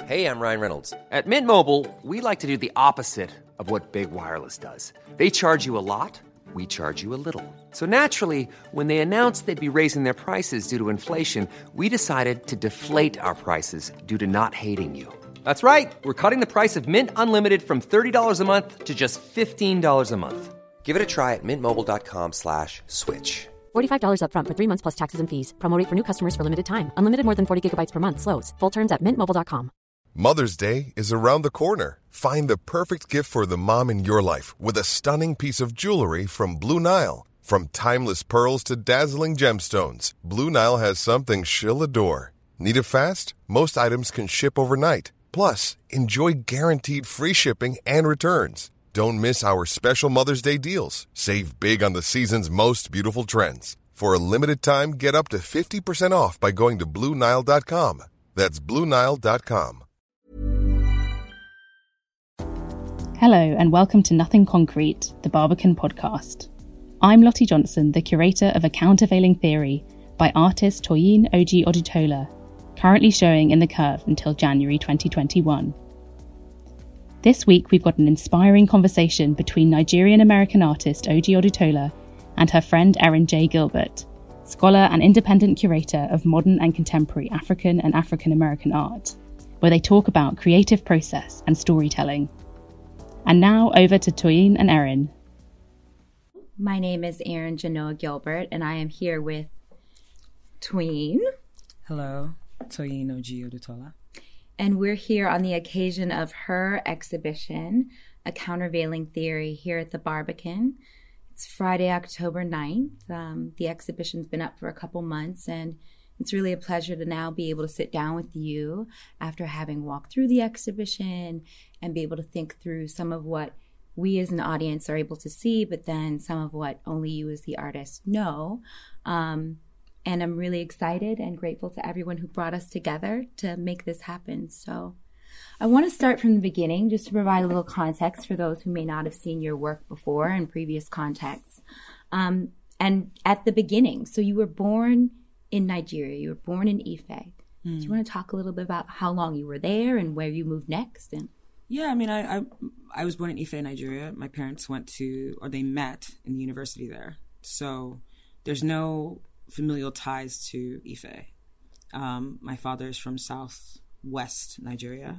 Hey, I'm Ryan Reynolds. At Mint Mobile, we like to do the opposite of what Big Wireless does. They charge you a lot, we charge you a little. So naturally, when they announced they'd be raising their prices due to inflation, we decided to deflate our prices due to not hating you. That's right. We're cutting the price of Mint Unlimited from $30 a month to just $15 a month. Give it a try at mintmobile.com/switch. $45 up front for 3 months plus taxes and fees. Promo rate for new customers for limited time. Unlimited more than 40 gigabytes per month. Slows full terms at mintmobile.com. Mother's Day is around the corner. Find the perfect gift for the mom in your life with a stunning piece of jewelry from Blue Nile. From timeless pearls to dazzling gemstones, Blue Nile has something she'll adore. Need it fast? Most items can ship overnight. Plus, enjoy guaranteed free shipping and returns. Don't miss our special Mother's Day deals. Save big on the season's most beautiful trends. For a limited time, get up to 50% off by going to BlueNile.com. That's BlueNile.com. Hello and welcome to Nothing Concrete, the Barbican podcast. I'm Lottie Johnson, the curator of A Countervailing Theory by artist Toyin Oji Odutola, currently showing in the Curve until January 2021. This week we've got an inspiring conversation between Nigerian-American artist Oji Odutola and her friend Erin J. Gilbert, scholar and independent curator of modern and contemporary African and African-American art, where they talk about creative process and storytelling. And now over to Toyin and Erin. My name is Erin Janoa Gilbert, and I am here with Toyin. Hello, Toyin Oji Odutola. And we're here on the occasion of her exhibition, A Countervailing Theory, here at the Barbican. It's Friday, October 9th. The exhibition's been up for a couple months, and it's really a pleasure to now be able to sit down with you after having walked through the exhibition and be able to think through some of what we as an audience are able to see, but then some of what only you as the artist know. And I'm really excited and grateful to everyone who brought us together to make this happen. So I want to start from the beginning just to provide a little context for those who may not have seen your work before in previous contexts. And at the beginning, so you were born in Nigeria. You were born in Ife. Do you want to talk a little bit about how long you were there and where you moved next? Yeah, I mean, I was born in Ife, Nigeria. My parents they met in the university there. So there's no familial ties to Ife. My father is from southwest Nigeria,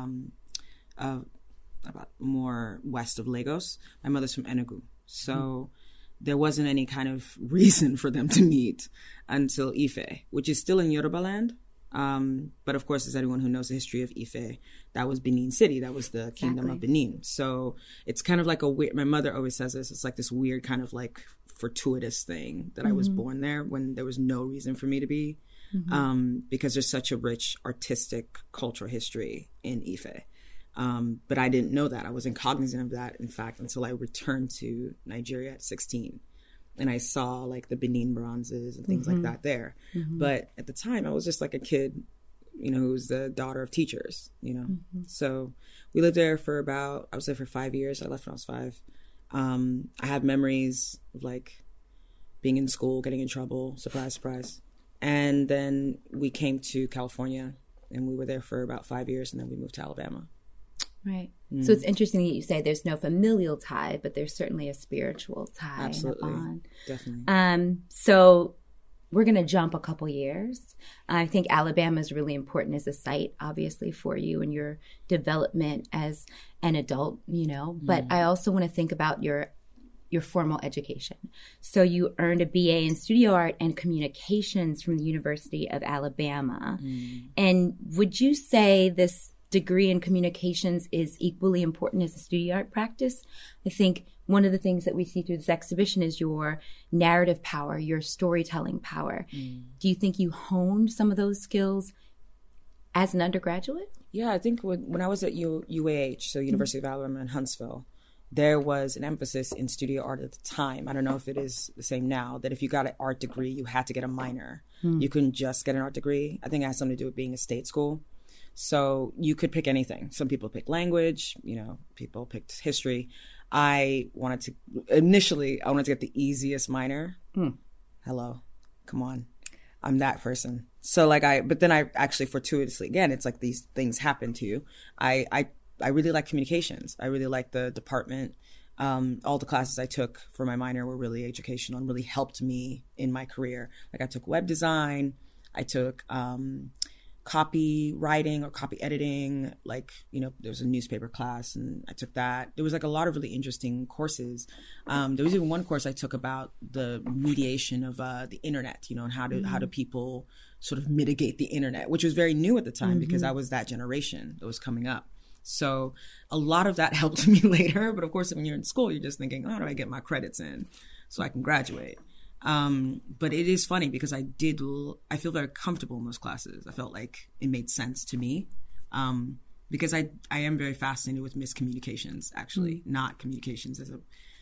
about more west of Lagos. My mother's from Enugu. So there wasn't any kind of reason for them to meet until Ife, which is still in Yoruba land. But of course, as anyone who knows the history of Ife, that was Benin City. That was the kingdom of Benin. So it's kind of like my mother always says this, it's like this weird kind of like fortuitous thing that I was born there when there was no reason for me to be, because there's such a rich artistic cultural history in Ife. But I didn't know that. I wasn't cognizant of that, in fact, until I returned to Nigeria at 16. And I saw like the Benin bronzes and things like that there. But at the time, I was just like a kid, who was the daughter of teachers, So we lived there I was there for 5 years. I left when I was 5. I have memories of like being in school, getting in trouble, surprise, surprise. And then we came to California and we were there for about 5 years and then we moved to Alabama. Right. So it's interesting that you say there's no familial tie, but there's certainly a spiritual tie. Absolutely. And a bond. Definitely. So we're going to jump a couple years. I think Alabama is really important as a site, obviously, for you and your development as an adult, But I also want to think about your formal education. So you earned a BA in studio art and communications from the University of Alabama. And would you say this degree in communications is equally important as a studio art practice? I think one of the things that we see through this exhibition is your narrative power, your storytelling power. Do you think you honed some of those skills as an undergraduate? Yeah, I think when I was at UAH, so University of Alabama in Huntsville, there was an emphasis in studio art at the time. I don't know if it is the same now, that if you got an art degree, you had to get a minor. You couldn't just get an art degree. I think it has something to do with being a state school. So you could pick anything. Some people picked language, people picked history. I wanted to get the easiest minor. Hello, come on. I'm that person. So like but then I actually fortuitously, again, it's like these things happen to you. I really like communications. I really like the department. All the classes I took for my minor were really educational and really helped me in my career. Like I took web design, I took copywriting or copy editing, like, you know, there was a newspaper class and I took that. There was like a lot of really interesting courses. There was even one course I took about the mediation of the internet, you know, and how do people sort of mitigate the internet, which was very new at the time because I was that generation that was coming up. So a lot of that helped me later. But of course, when you're in school, you're just thinking, how do I get my credits in so I can graduate? But it is funny because I feel very comfortable in those classes. I felt like it made sense to me because I am very fascinated with miscommunications, actually, not communications as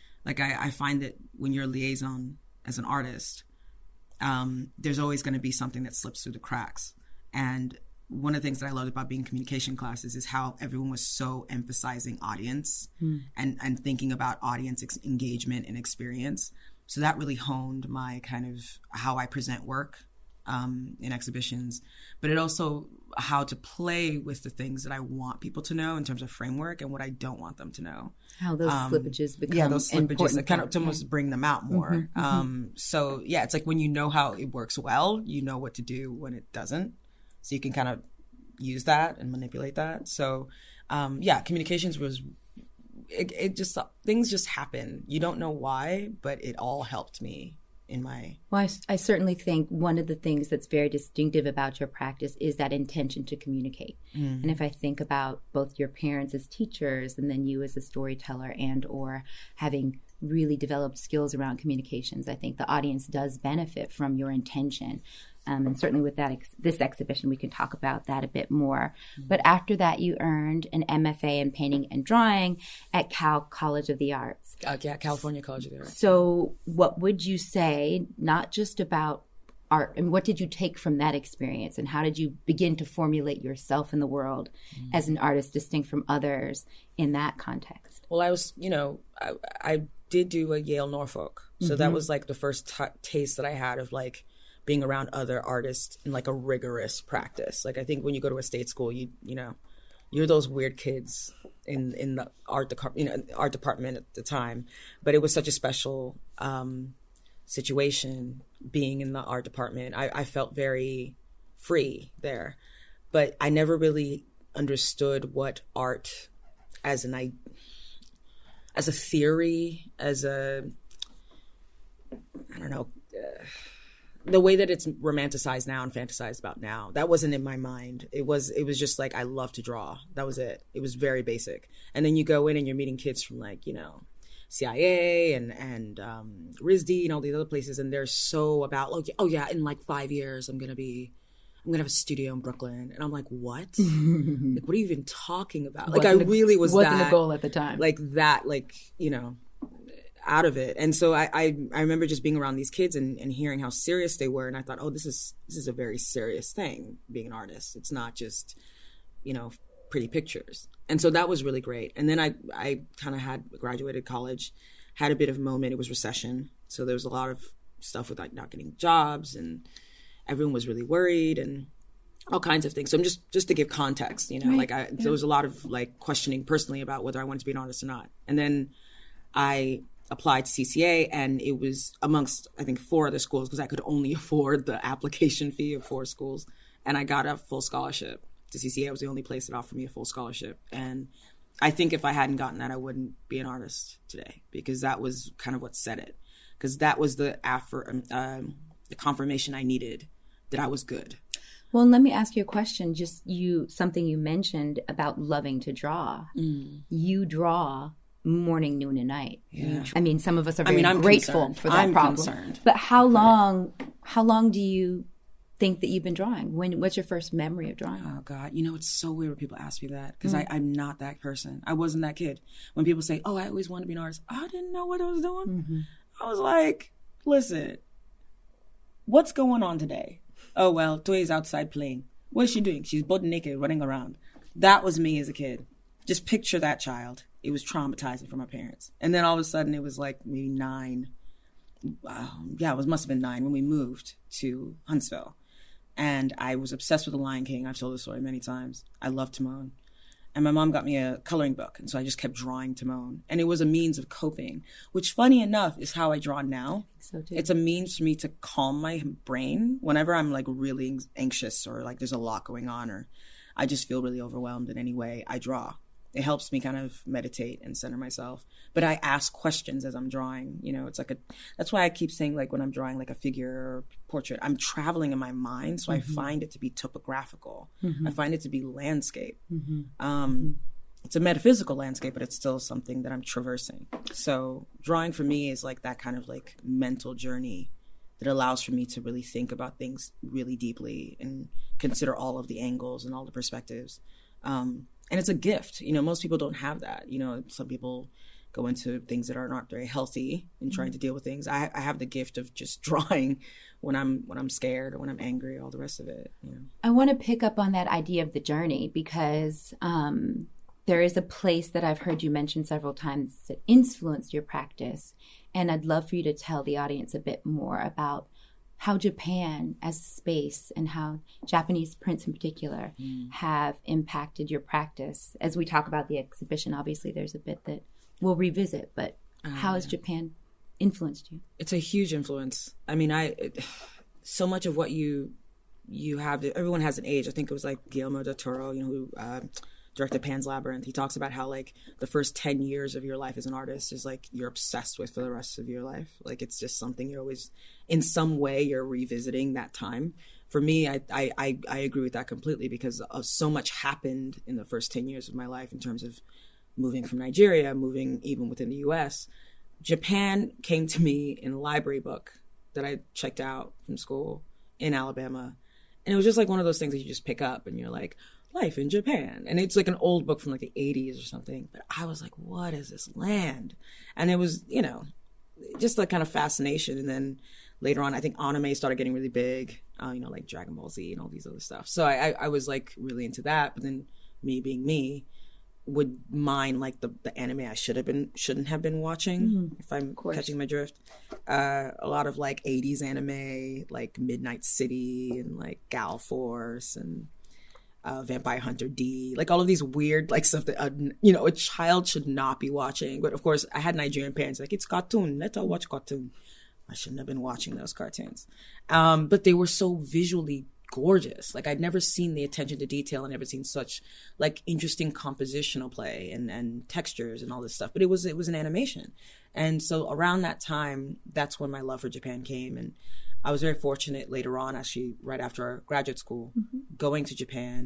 I find that when you're a liaison as an artist, there's always going to be something that slips through the cracks. And one of the things that I loved about being in communication classes is how everyone was so emphasizing audience and thinking about audience engagement and experience. So that really honed my kind of how I present work in exhibitions, but it also how to play with the things that I want people to know in terms of framework and what I don't want them to know. How those slippages become those slippages important, kind of to almost bring them out more. So yeah, it's like when you know how it works well, you know what to do when it doesn't. So you can kind of use that and manipulate that. So communications was. It just, things just happen. You don't know why, but it all helped me in my... Well, I certainly think one of the things that's very distinctive about your practice is that intention to communicate. And if I think about both your parents as teachers and then you as a storyteller and or having really developed skills around communications, I think the audience does benefit from your intention. And certainly with that this exhibition, we can talk about that a bit more. But after that, you earned an MFA in painting and drawing at Cal College of the Arts. California College of the Arts. So what would you say, not just about art, and what did you take from that experience? And how did you begin to formulate yourself in the world as an artist distinct from others in that context? Well, I was, I did do a Yale Norfolk. So that was like the first taste that I had of like, being around other artists in like a rigorous practice. Like I think when you go to a state school, you're those weird kids in the art department at the time. But it was such a special situation being in the art department. I felt very free there, but I never really understood what art as a theory, the way that it's romanticized now and fantasized about now, that wasn't in my mind. It was just like, I love to draw. That was it. It was very basic. And then you go in and you're meeting kids from like, CIA and RISD and all these other places. And they're so about, like, oh yeah, in like 5 years, I'm going to have a studio in Brooklyn. And I'm like, what? Like, what are you even talking about? Like, I really wasn't a goal at the time. Like that, like, out of it. And so I remember just being around these kids and hearing how serious they were. And I thought, oh, this is a very serious thing, being an artist. It's not just, pretty pictures. And so that was really great. And then I kind of had graduated college, had a bit of a moment. It was recession. So there was a lot of stuff with like not getting jobs and everyone was really worried and all kinds of things. So I'm just to give context, there was a lot of like questioning personally about whether I wanted to be an artist or not. And then I applied to CCA, and it was amongst, I think, 4 other schools because I could only afford the application fee of 4 schools. And I got a full scholarship to CCA. It was the only place that offered me a full scholarship. And I think if I hadn't gotten that, I wouldn't be an artist today, because that was kind of what set it. Because that was the confirmation I needed that I was good. Well, let me ask you a question. Something you mentioned about loving to draw. You draw morning, noon, and night. Yeah. I mean, some of us are very grateful for that I'm problem. Concerned. But how long do you think that you've been drawing? What's your first memory of drawing? Oh God, it's so weird when people ask me that, because I'm not that person. I wasn't that kid. When people say, "Oh, I always wanted to be an artist," I didn't know what I was doing. I was like, "Listen, what's going on today?" Oh well, Toya's outside playing. What is she doing? She's butt naked, running around. That was me as a kid. Just picture that child. It was traumatizing for my parents. And then all of a sudden it was like maybe 9. must have been 9 when we moved to Huntsville. And I was obsessed with The Lion King. I've told this story many times. I love Timon. And my mom got me a coloring book. And so I just kept drawing Timon. And it was a means of coping, which funny enough is how I draw now. So too. It's a means for me to calm my brain whenever I'm like really anxious or like there's a lot going on or I just feel really overwhelmed in any way. I draw. It helps me kind of meditate and center myself. But I ask questions as I'm drawing. You know, it's like that's why I keep saying like when I'm drawing like a figure or portrait, I'm traveling in my mind. So I find it to be topographical. I find it to be landscape. It's a metaphysical landscape, but it's still something that I'm traversing. So drawing for me is like that kind of like mental journey that allows for me to really think about things really deeply and consider all of the angles and all the perspectives. And it's a gift. You know, most people don't have that. You know, some people go into things that are not very healthy in trying to deal with things. I have the gift of just drawing when I'm scared or when I'm angry, all the rest of it. You know? I want to pick up on that idea of the journey because there is a place that I've heard you mention several times that influenced your practice. And I'd love for you to tell the audience a bit more about how Japan as a space and how Japanese prints in particular have impacted your practice. As we talk about the exhibition, obviously there's a bit that we'll revisit, but how has Japan influenced you? It's a huge influence. I mean, so much of what you have, everyone has an age. I think it was like Guillermo del Toro, you know, who directed Pan's Labyrinth. He talks about how like the first 10 years of your life as an artist is like you're obsessed with for the rest of your life. Like it's just something you're always, in some way, you're revisiting that time. For me, I agree with that completely because so much happened in the first 10 years of my life in terms of moving from Nigeria, moving even within the US. Japan came to me in a library book that I checked out from school in Alabama. And it was just like one of those things that you just pick up and you're like, Life in Japan. And it's like an old book from like the 80s or something. But I was like, what is this land? And it was, you know, just like kind of fascination. And then later on, I think anime started getting really big, you know, like Dragon Ball Z and all these other stuff. So I was like really into that. But then me being me would mine like the anime I shouldn't have been watching, if I'm catching my drift. A lot of like 80s anime, like Midnight City and like Gal Force and Vampire Hunter D, like all of these weird like stuff that you know, a child should not be watching. But of course, I had Nigerian parents like, it's cartoon, let her watch cartoon. I shouldn't have been watching those cartoons, but they were so visually gorgeous. Like I'd never seen the attention to detail and never seen such like interesting compositional play and textures and all this stuff. But it was an animation, and so around that time, that's when my love for Japan came. And I was very fortunate later on, actually, right after graduate school, going to Japan,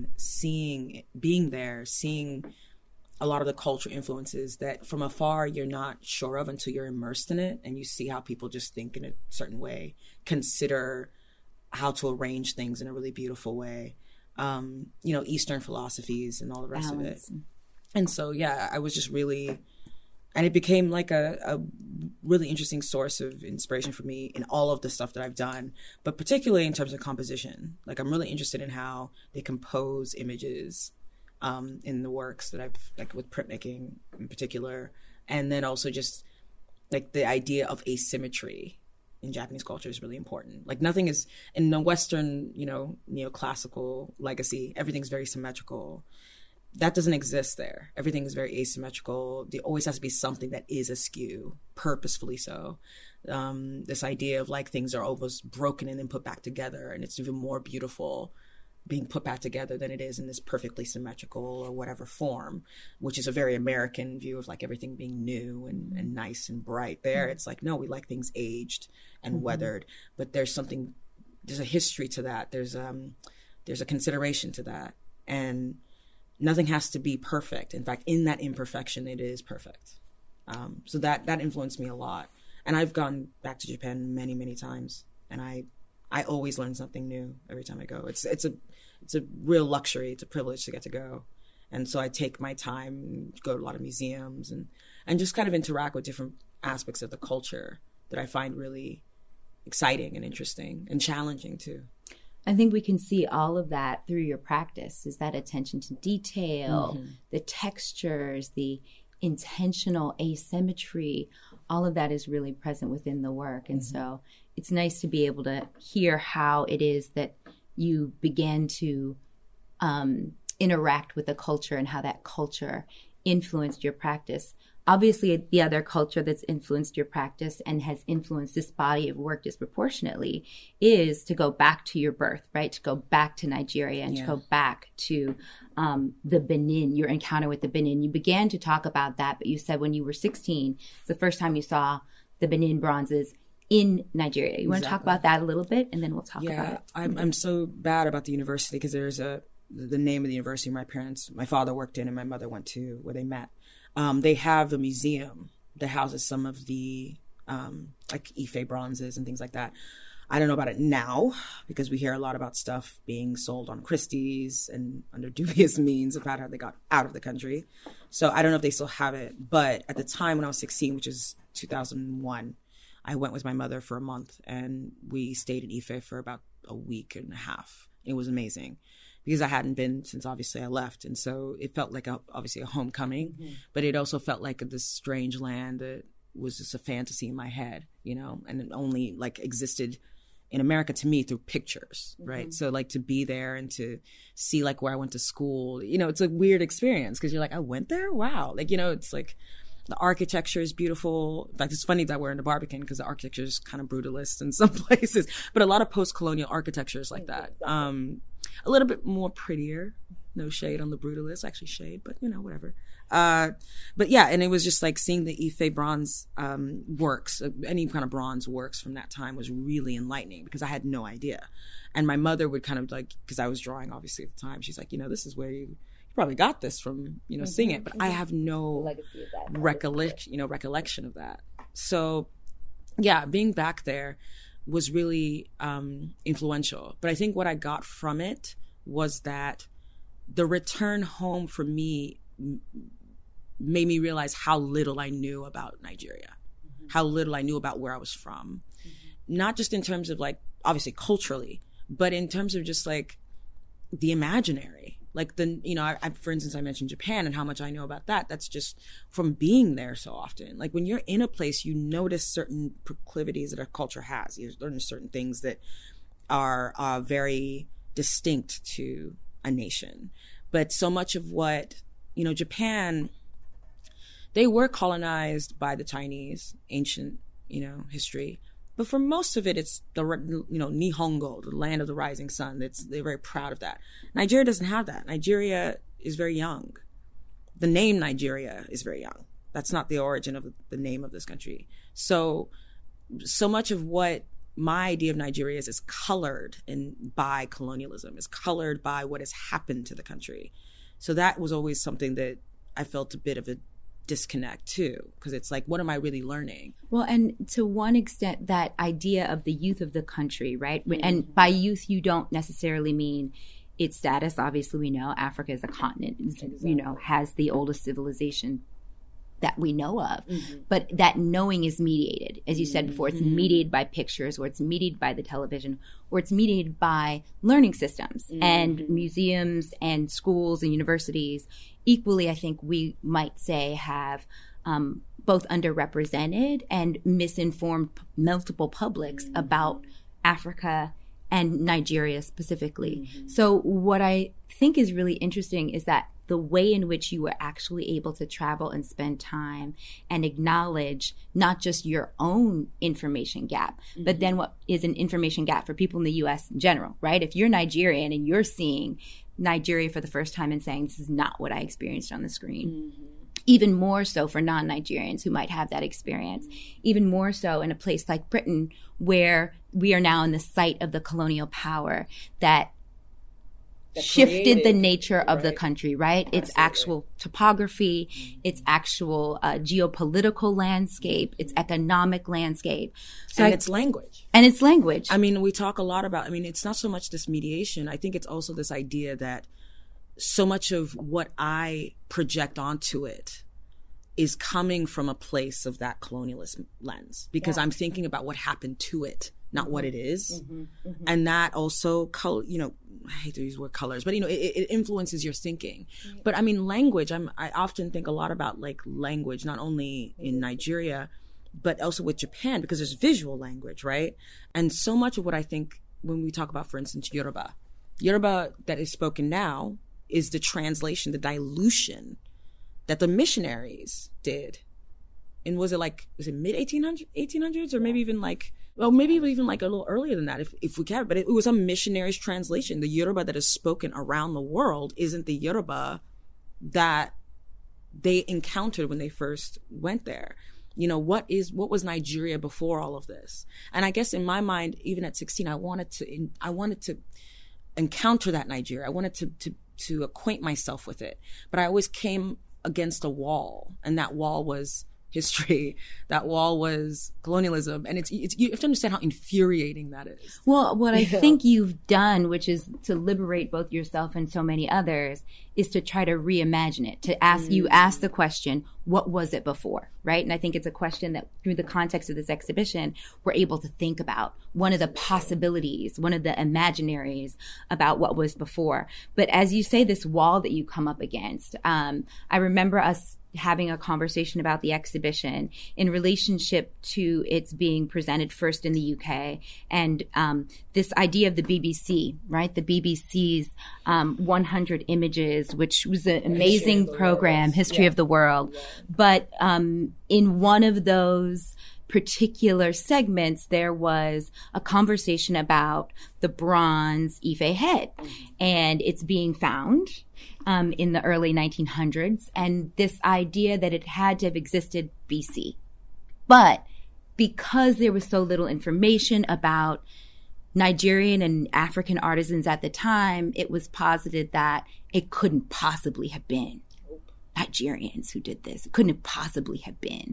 being there, seeing a lot of the cultural influences that from afar you're not sure of until you're immersed in it, and you see how people just think in a certain way, consider how to arrange things in a really beautiful way, you know, Eastern philosophies and all the rest of it. And so, yeah, I was just really... And it became like a really interesting source of inspiration for me in all of the stuff that I've done, but particularly in terms of composition. Like I'm really interested in how they compose images in the works that I've, like with printmaking in particular. And then also just like the idea of asymmetry in Japanese culture is really important. Like nothing is, in the Western, you know, neoclassical legacy, everything's very symmetrical. That doesn't exist there. Everything is very asymmetrical. There always has to be something that is askew, purposefully so. This idea of like things are almost broken and then put back together, and it's even more beautiful being put back together than it is in this perfectly symmetrical or whatever form, which is a very American view of like everything being new and nice and bright. There, it's like, no, we like things aged and weathered, but there's a history to that. There's a consideration to that, and nothing has to be perfect. In fact, in that imperfection, it is perfect. So that influenced me a lot. And I've gone back to Japan many, many times, and I always learn something new every time I go. It's a real luxury. It's a privilege to get to go. And so I take my time, go to a lot of museums, and just kind of interact with different aspects of the culture that I find really exciting and interesting and challenging too. I think we can see all of that through your practice, is that attention to detail, the textures, the intentional asymmetry, all of that is really present within the work. And so it's nice to be able to hear how it is that you began to interact with the culture and how that culture influenced your practice. Obviously, the other culture that's influenced your practice and has influenced this body of work disproportionately is to go back to your birth, right? To go back to Nigeria and to go back to the Benin, your encounter with the Benin. You began to talk about that, but you said when you were 16, it's the first time you saw the Benin bronzes in Nigeria. You want to talk about that a little bit, and then we'll talk about it. I'm so bad about the university because there's the name of the university my father worked in and my mother went to, where they met. They have a museum that houses some of the like Ife bronzes and things like that. I don't know about it now because we hear a lot about stuff being sold on Christie's and under dubious means about how they got out of the country. So I don't know if they still have it. But at the time when I was 16, which is 2001, I went with my mother for a month and we stayed in Ife for about a week and a half. It was amazing because I hadn't been since obviously I left. And so it felt like obviously a homecoming, but it also felt like this strange land that was just a fantasy in my head, you know, and it only like existed in America to me through pictures, right? So like to be there and to see like where I went to school, you know, it's a weird experience because you're like, I went there? Wow. Like, you know, it's like the architecture is beautiful. In fact, it's funny that we're in the Barbican because the architecture is kind of brutalist in some places, but a lot of post-colonial architecture is like that. A little bit more prettier. No shade on the brutalist, actually shade, but you know, whatever. But yeah, and it was just like seeing the Ife bronze works, any kind of bronze works from that time was really enlightening because I had no idea. And my mother would kind of like, because I was drawing obviously at the time, she's like, you know, this is where you probably got this from, you know, seeing it, but I have no recollection of that. So yeah, being back there was really influential. But I think what I got from it was that the return home for me made me realize how little I knew about Nigeria, how little I knew about where I was from. Not just in terms of like, obviously culturally, but in terms of just like the imaginary. Like the, you know, I for instance, I mentioned Japan and how much I know about that. That's just from being there so often. Like when you're in a place, you notice certain proclivities that a culture has. You learn certain things that are very distinct to a nation. But so much of what, you know, Japan, they were colonized by the Chinese, ancient, you know, history. But for most of it, it's the, you know, Nihongo, the land of the rising sun. They're very proud of that. Nigeria doesn't have that. Nigeria is very young. The name Nigeria is very young. That's not the origin of the name of this country. So much of what my idea of Nigeria is colored by colonialism, is colored by what has happened to the country. So that was always something that I felt a bit of a disconnect too, because it's like, what am I really learning? Well, and to one extent, that idea of the youth of the country, right? And by youth, you don't necessarily mean its status. Obviously, we know Africa is a continent, you know, has the oldest civilization that we know of. But that knowing is mediated. As you said before, it's mediated by pictures, or it's mediated by the television, or it's mediated by learning systems and museums and schools and universities. Equally, I think we might say have both underrepresented and misinformed multiple publics about Africa and Nigeria specifically. So what I think is really interesting is that the way in which you were actually able to travel and spend time and acknowledge not just your own information gap, but then what is an information gap for people in the U.S. in general, right? If you're Nigerian and you're seeing Nigeria for the first time and saying, this is not what I experienced on the screen. Even more so for non-Nigerians who might have that experience. Even more so in a place like Britain, where we are now in the site of the colonial power that shifted the nature of the country, right? Its actual topography, its actual geopolitical landscape, its economic landscape. So its language. And its language. I mean, we talk a lot about, I mean, it's not so much this mediation. I think it's also this idea that so much of what I project onto it is coming from a place of that colonialist lens, because I'm thinking about what happened to it, not what it is. And that also, you know, I hate to use the word colors, but, you know, it influences your thinking. But I mean, language, I often think a lot about like language, not only in Nigeria, but also with Japan, because there's visual language, right? And so much of what I think when we talk about, for instance, Yoruba that is spoken now is the translation, the dilution that the missionaries did. And was it mid 1800s or maybe even maybe even like a little earlier than that, if we can, but it was a missionary's translation. The Yoruba that is spoken around the world isn't the Yoruba that they encountered when they first went there. You know, what was Nigeria before all of this? And I guess in my mind, even at 16, I wanted to encounter that Nigeria. I wanted to acquaint myself with it. But I always came against a wall, and that wall was history. That wall was colonialism. And it's you have to understand how infuriating that is. Well, what I think you've done, which is to liberate both yourself and so many others, is to try to reimagine it, to ask the question, what was it before, right? And I think it's a question that through the context of this exhibition, we're able to think about one of the possibilities, one of the imaginaries about what was before. But as you say, this wall that you come up against, I remember us having a conversation about the exhibition in relationship to its being presented first in the UK and this idea of the BBC, right? The BBC's 100 Images, which was an amazing program, History of the World. But in one of those particular segments, there was a conversation about the bronze Ife head, and it's being found in the early 1900s, and this idea that it had to have existed BC. But because there was so little information about Nigerian and African artisans at the time, it was posited that it couldn't possibly have been Nigerians who did this. It couldn't have possibly have been,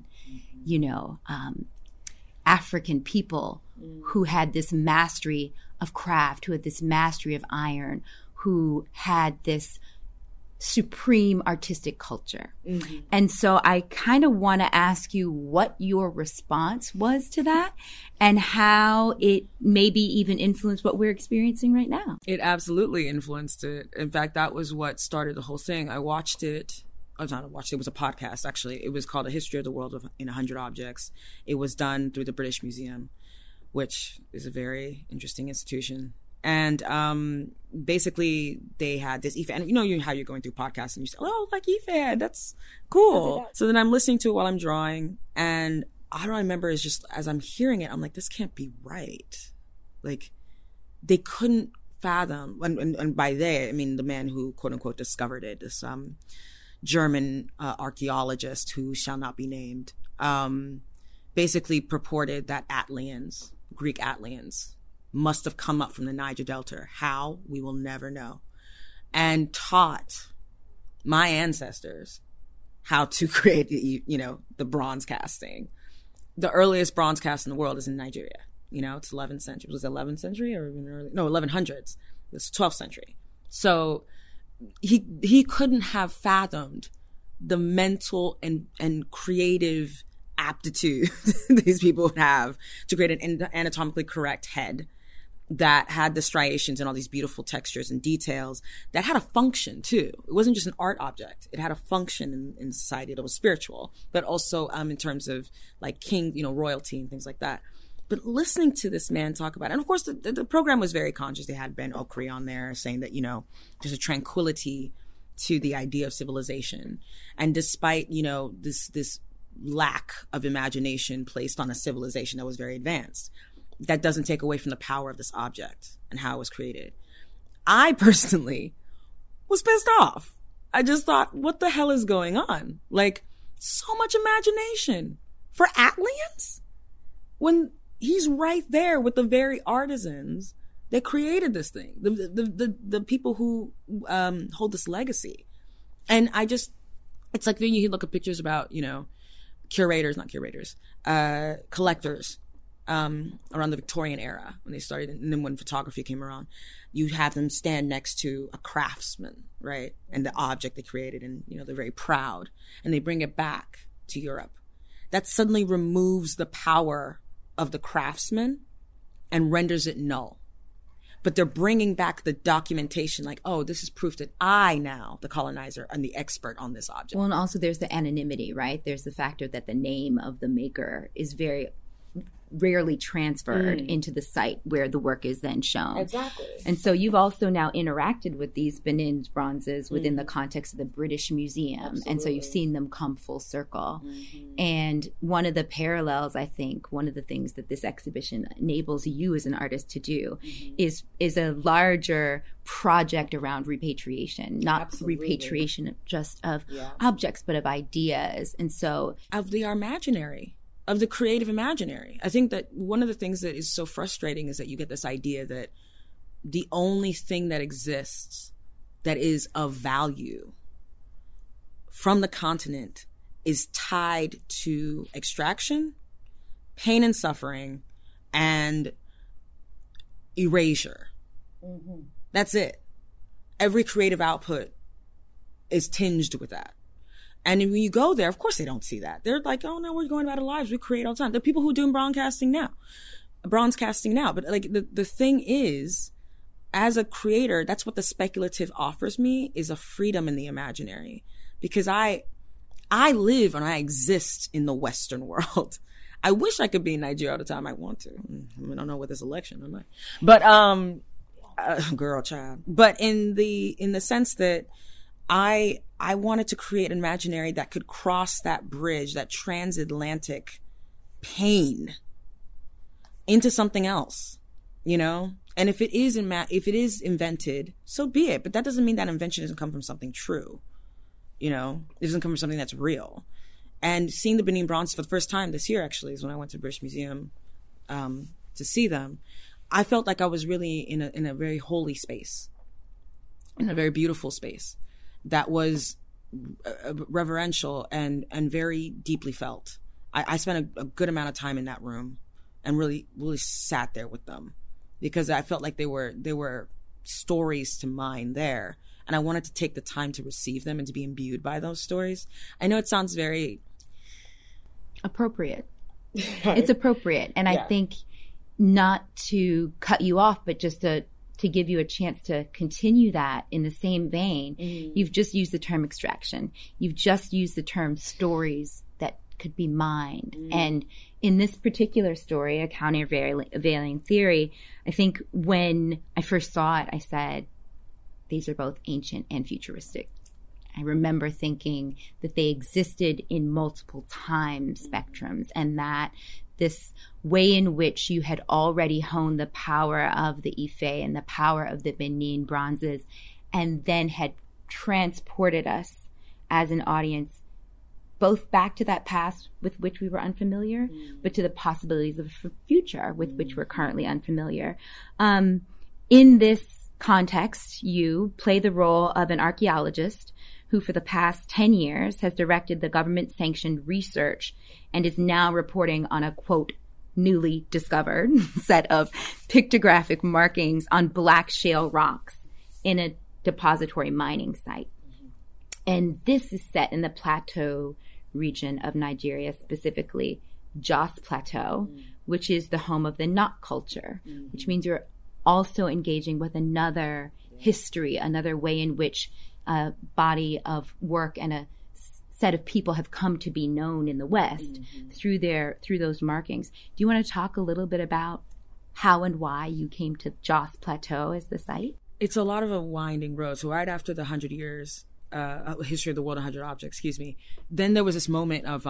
African people who had this mastery of craft, who had this mastery of iron, who had this supreme artistic culture. Mm-hmm. And so I kind of want to ask you what your response was to that and how it maybe even influenced what we're experiencing right now. It absolutely influenced it. In fact, that was what started the whole thing. I watched it. It was a podcast, actually. It was called A History of the World in 100 Objects. It was done through the British Museum, which is a very interesting institution. And basically, they had this Ife, and how you're going through podcasts and you say, oh, like Ife, that's cool. So then I'm listening to it while I'm drawing, and all I remember is just as I'm hearing it, I'm like, this can't be right. Like, they couldn't fathom, and by they, I mean the man who, quote unquote, discovered it, this German archaeologist who shall not be named, basically purported that Greek Atlians, must have come up from the Niger Delta. How? We will never know. And taught my ancestors how to create, the bronze casting. The earliest bronze cast in the world is in Nigeria. It's 11th century. Was it 11th century or even early? No, 1100s. It's 12th century. So he couldn't have fathomed the mental and creative aptitude these people would have to create an anatomically correct head that had the striations and all these beautiful textures and details that had a function too. It wasn't just an art object. It had a function in society that was spiritual, but also in terms of like king, royalty and things like that. But listening to this man talk about it, and of course the program was very conscious. They had Ben Okri on there saying that, there's a tranquility to the idea of civilization. And despite, this lack of imagination placed on a civilization that was very advanced, that doesn't take away from the power of this object and how it was created. I personally was pissed off. I just thought, what the hell is going on? Like, so much imagination for Atlians? When he's right there with the very artisans that created this thing, the people who hold this legacy. And it's like then you look at pictures about, collectors, around the Victorian era when they started, and then when photography came around, you have them stand next to a craftsman, right? And the object they created, and they're very proud, and they bring it back to Europe. That suddenly removes the power of the craftsman and renders it null. but they're bringing back the documentation like, oh, this is proof that I now, the colonizer, am the expert on this object. Well, and also there's the anonymity, right? There's the factor that the name of the maker is very rarely transferred into the site where the work is then shown. Exactly. And so you've also now interacted with these Benin bronzes within the context of the British Museum. Absolutely. And so you've seen them come full circle. And one of the parallels, I think, one of the things that this exhibition enables you as an artist to do is a larger project around repatriation, not repatriation just of objects, but of ideas. And so of the imaginary. Of the creative imaginary. I think that one of the things that is so frustrating is that you get this idea that the only thing that exists that is of value from the continent is tied to extraction, pain and suffering, and erasure. That's it. Every creative output is tinged with that. And when you go there, of course they don't see that. They're like, oh no, we're going about our lives. We create all the time. There are people who are doing bronze casting now. But like the thing is, as a creator, that's what the speculative offers me, is a freedom in the imaginary. Because I live and I exist in the Western world. I wish I could be in Nigeria all the time. I want to. I mean, I don't know with this election, I might. But, girl, child. But in the sense that I wanted to create an imaginary that could cross that bridge, that transatlantic pain, into something else, you know? And if it is invented, so be it. But that doesn't mean that invention doesn't come from something true, you know? It doesn't come from something that's real. And seeing the Benin bronze for the first time this year, actually, is when I went to British Museum to see them. I felt like I was really in a very holy space, in a very beautiful space. That was reverential and very deeply felt. I spent a good amount of time in that room and really sat there with them because I felt like they were stories to mine there. And I wanted to take the time to receive them and to be imbued by those stories. I know it sounds very appropriate. It's appropriate. And I think not to cut you off, but just to give you a chance to continue that in the same vein, you've just used the term extraction. You've just used the term stories that could be mined. And in this particular story, A Countervailing Theory, I think when I first saw it, I said, these are both ancient and futuristic. I remember thinking that they existed in multiple time spectrums and that this way in which you had already honed the power of the Ife and the power of the Benin bronzes and then had transported us as an audience both back to that past with which we were unfamiliar, but to the possibilities of a future with which we're currently unfamiliar. In this context, you play the role of an archaeologist who for the past 10 years has directed the government-sanctioned research and is now reporting on a, quote, newly discovered set of pictographic markings on black shale rocks in a depository mining site. And this is set in the plateau region of Nigeria, specifically Jos Plateau, which is the home of the Nok culture, which means you're also engaging with another history, another way in which a body of work and a set of people have come to be known in the West through those markings. Do you want to talk a little bit about how and why you came to Jos Plateau as the site? It's a lot of a winding road. So right after the 100 years, History of the World, 100 Objects, then there was this moment of,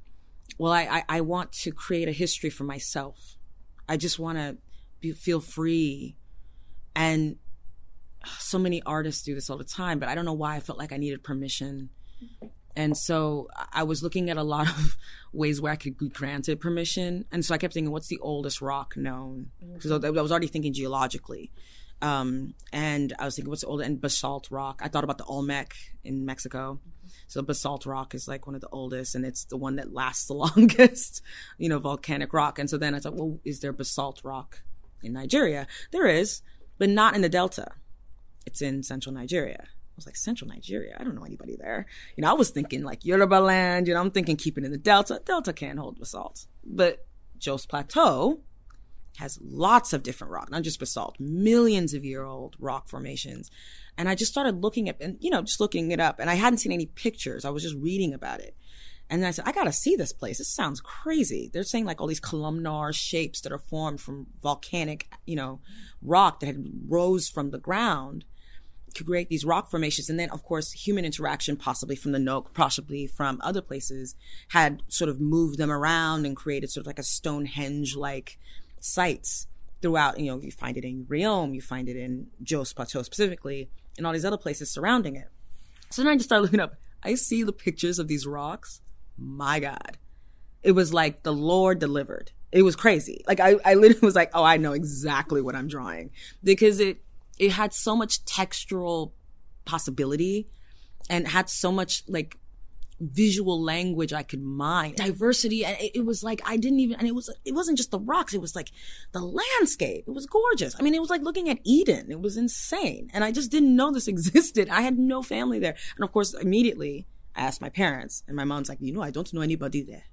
I want to create a history for myself. I just want to feel free. And so many artists do this all the time, but I don't know why I felt like I needed permission. And so I was looking at a lot of ways where I could be granted permission. And so I kept thinking, what's the oldest rock known? Because I was already thinking geologically. And I was thinking, what's the oldest? And basalt rock. I thought about the Olmec in Mexico. So basalt rock is like one of the oldest, and it's the one that lasts the longest, volcanic rock. And so then I thought, well, is there basalt rock in Nigeria? There is, but not in the Delta. It's in central Nigeria. I was like, central Nigeria? I don't know anybody there. I was thinking like Yoruba land, I'm thinking keep it in the Delta. Delta can't hold basalt. But Jos Plateau has lots of different rock, not just basalt, millions of year old rock formations. And I just started looking at, and, just looking it up. And I hadn't seen any pictures. I was just reading about it. And I said, I got to see this place. This sounds crazy. They're saying like all these columnar shapes that are formed from volcanic, rock that had rose from the ground to create these rock formations. And then, of course, human interaction, possibly from the Nook, possibly from other places, had sort of moved them around and created sort of like a Stonehenge-like sites throughout. You find it in Riom, you find it in Jos Plateau specifically, and all these other places surrounding it. So then I just started looking up. I see the pictures of these rocks. My God. It was like the Lord delivered. It was crazy. Like I literally was like, oh, I know exactly what I'm drawing, because it had so much textural possibility and had so much like visual language I could mine, diversity. And it was like, it wasn't just the rocks. It was like the landscape. It was gorgeous. I mean, it was like looking at Eden. It was insane. And I just didn't know this existed. I had no family there. And of course, immediately I asked my parents, and my mom's like, I don't know anybody there,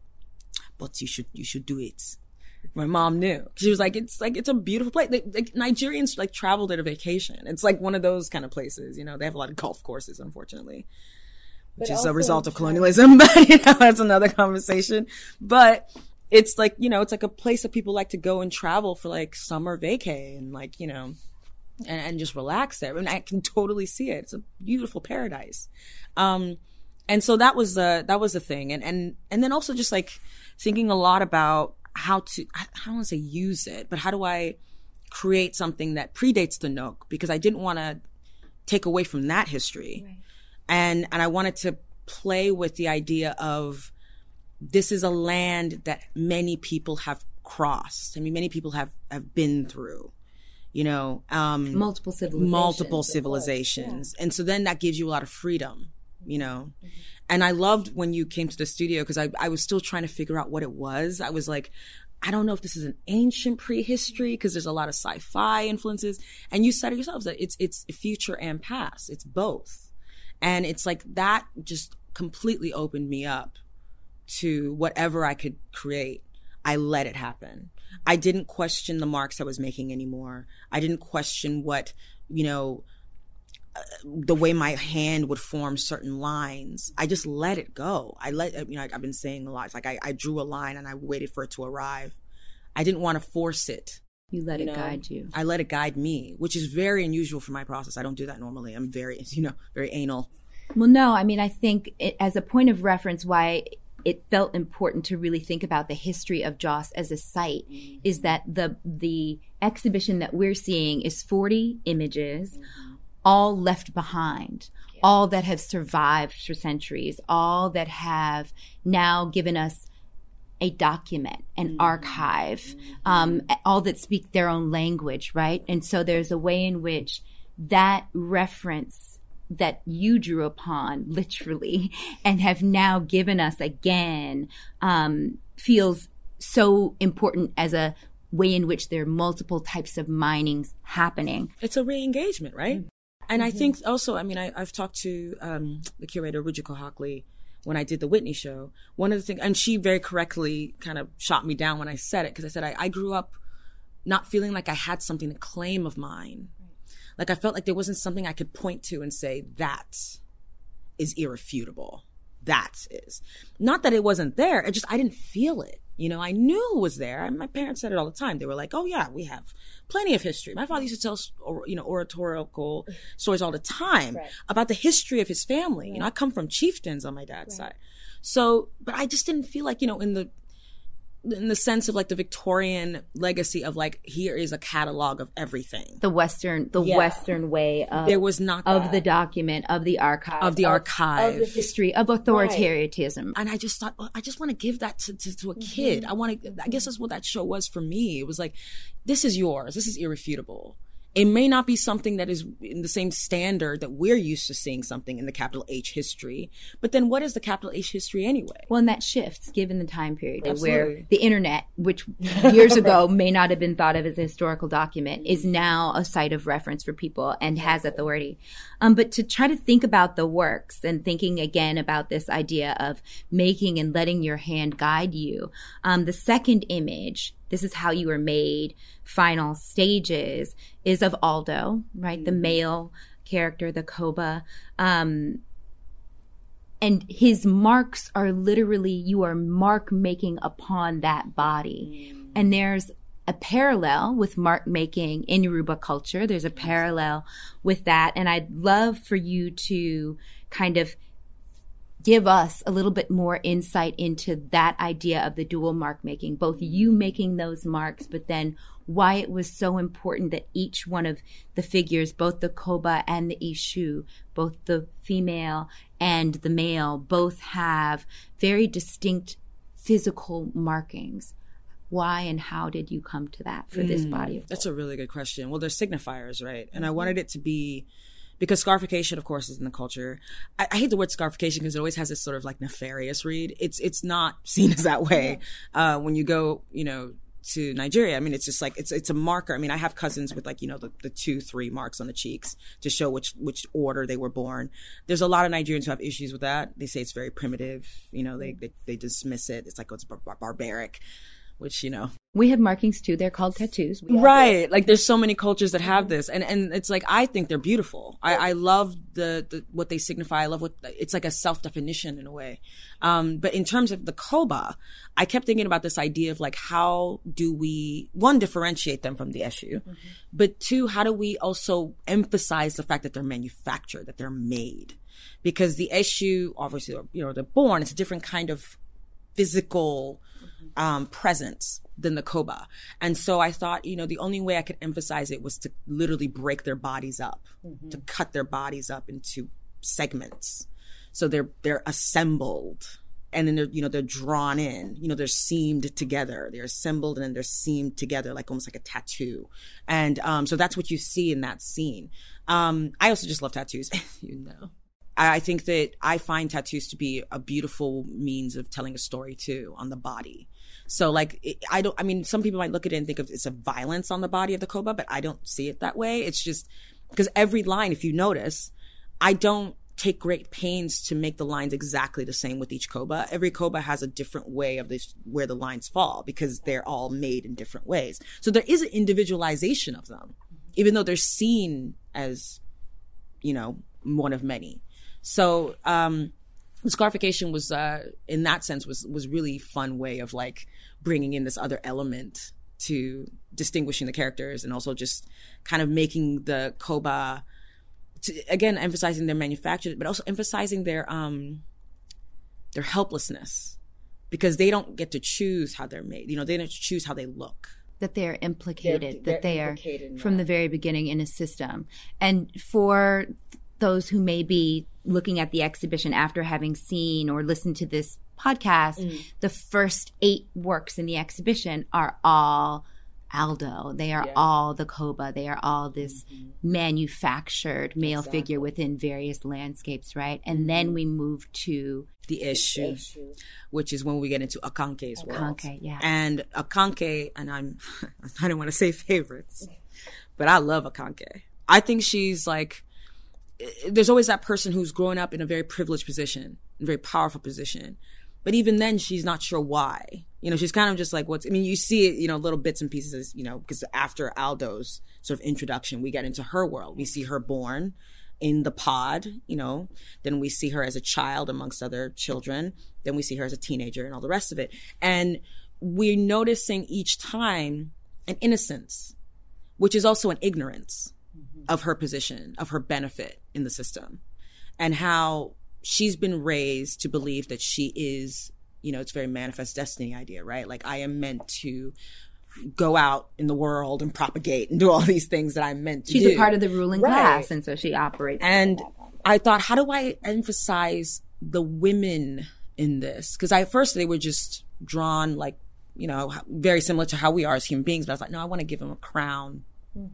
but you should do it. My mom knew. She was like, it's a beautiful place. Like Nigerians like travel there to vacation. It's like one of those kind of places, they have a lot of golf courses, unfortunately, which is a result of colonialism, but that's another conversation. But it's like, it's like a place that people like to go and travel for like summer vacay and like, and just relax there. And I can totally see it. It's a beautiful paradise. And so that was the thing. And then also just like thinking a lot about how to, I don't want to say use it, but how do I create something that predates the Nook? Because I didn't want to take away from that history. Right. And I wanted to play with the idea of this is a land that many people have crossed. I mean, many people have been through, multiple civilizations. Yeah. And so then that gives you a lot of freedom, Mm-hmm. And I loved when you came to the studio, because I was still trying to figure out what it was. I was like, I don't know if this is an ancient prehistory, because there's a lot of sci-fi influences. And you said it yourself that it's future and past. It's both. And it's like that just completely opened me up to whatever I could create. I let it happen. I didn't question the marks I was making anymore. I didn't question what, the way my hand would form certain lines. I just let it go. I've been saying a lot. It's like I drew a line and I waited for it to arrive. I didn't want to force it. You let it guide you. I let it guide me, which is very unusual for my process. I don't do that normally. I'm very, very anal. Well, no, I mean, I think as a point of reference, why it felt important to really think about the history of Jos as a site is that the exhibition that we're seeing is 40 images, all left behind, all that have survived for centuries, all that have now given us a document, an archive, all that speak their own language, right? And so there's a way in which that reference that you drew upon, literally, and have now given us again, feels so important as a way in which there are multiple types of minings happening. It's a re-engagement, right? And I think also, I've talked to the curator, Rujiko Hockley, when I did the Whitney show. One of the things, and she very correctly kind of shot me down when I said it, because I said I grew up not feeling like I had something to claim of mine. Like I felt like there wasn't something I could point to and say, that is irrefutable. That is. Not that it wasn't there, I didn't feel it. I knew it was there. My parents said it all the time. They were like, oh yeah, we have plenty of history. My father used to tell, oratorical stories all the time about the history of his family. I come from chieftains on my dad's side. So, but I just didn't feel like, in the sense of like the Victorian legacy of like, here is a catalog of everything. The Western way of, there was not of the document, of the archive, of the history, of authoritarianism. And I just thought, I just want to give that to a kid. I guess that's what that show was for me. It was like, this is yours. This is irrefutable. It may not be something that is in the same standard that we're used to seeing something in the capital H history. But then what is the capital H history anyway? Well, and that shifts given the time period. Absolutely. Where the internet, which years ago may not have been thought of as a historical document, is now a site of reference for people and has authority. But to try to think about the works and thinking again about this idea of making and letting your hand guide you, the second image, this is how you were made, final stages, is of Aldo, right? The male character, the Koba. And his marks are literally, you are mark making upon that body. And there's a parallel with mark making in Yoruba culture. There's a parallel with that. And I'd love for you to kind of give us a little bit more insight into that idea of the dual mark making, both you making those marks, but then why it was so important that each one of the figures, both the Koba and the Ishu, both the female and the male, both have very distinct physical markings. Why and how did you come to that for this body of work? That's a really good question. Well, they're signifiers, right? And I wanted it to be, because scarification, of course, is in the culture. I hate the word scarification because it always has this sort of like nefarious read. It's not seen as that way. When you go, to Nigeria, I mean, it's just like, it's a marker. I mean, I have cousins with like, the 2-3 marks on the cheeks to show which order they were born. There's a lot of Nigerians who have issues with that. They say it's very primitive. They dismiss it. It's like, it's barbaric, which, We have markings too. They're called tattoos. Right. Like there's so many cultures that have this. And it's like, I think they're beautiful. I love the what they signify. I love it's like a self-definition in a way. But in terms of the Koba, I kept thinking about this idea of like, how do we, one, differentiate them from the Eshu, but two, how do we also emphasize the fact that they're manufactured, that they're made? Because the Eshu, obviously, they're born. It's a different kind of physical presence than the Koba. And so I thought, the only way I could emphasize it was to literally break their bodies up, to cut their bodies up into segments. So they're assembled and then they're drawn in, they're seamed together. They're assembled and then they're seamed together, like almost like a tattoo. And so that's what you see in that scene. I also just love tattoos, I think that I find tattoos to be a beautiful means of telling a story too on the body. So like, some people might look at it and think of it's a violence on the body of the Koba, but I don't see it that way. It's just because every line, if you notice, I don't take great pains to make the lines exactly the same with each Koba. Every Koba has a different way of this, where the lines fall, because they're all made in different ways. So there is an individualization of them, even though they're seen as, one of many. So, scarification was, in that sense, was really fun way of like bringing in this other element to distinguishing the characters, and also just kind of making the Koba, again, emphasizing their manufactured, but also emphasizing their helplessness, because they don't get to choose how they're made. They don't choose how they look. That they're implicated, that they are from the very beginning in a system. And for those who may be looking at the exhibition after having seen or listened to this podcast, the first 8 works in the exhibition are all Aldo. They are all the Koba. They are all this manufactured male figure within various landscapes, right? And then we move to the Eshu, which is when we get into Akanke's world. Akanke, yeah. And Akanke, and I don't want to say favorites, but I love Akanke. I think she's like, there's always that person who's growing up in a very privileged position, a very powerful position. But even then, she's not sure why. She's kind of just like, you see it, little bits and pieces, because after Aldo's sort of introduction, we get into her world. We see her born in the pod, then we see her as a child amongst other children. Then we see her as a teenager and all the rest of it. And we're noticing each time an innocence, which is also an ignorance of her position, of her benefit in the system, and how she's been raised to believe that she is, it's a very manifest destiny idea, right? Like, I am meant to go out in the world and propagate and do all these things that I'm meant to do. She's a part of the ruling class, and so she operates. And I thought, how do I emphasize the women in this? Because at first they were just drawn like, very similar to how we are as human beings. But I was like, no, I want to give them a crown.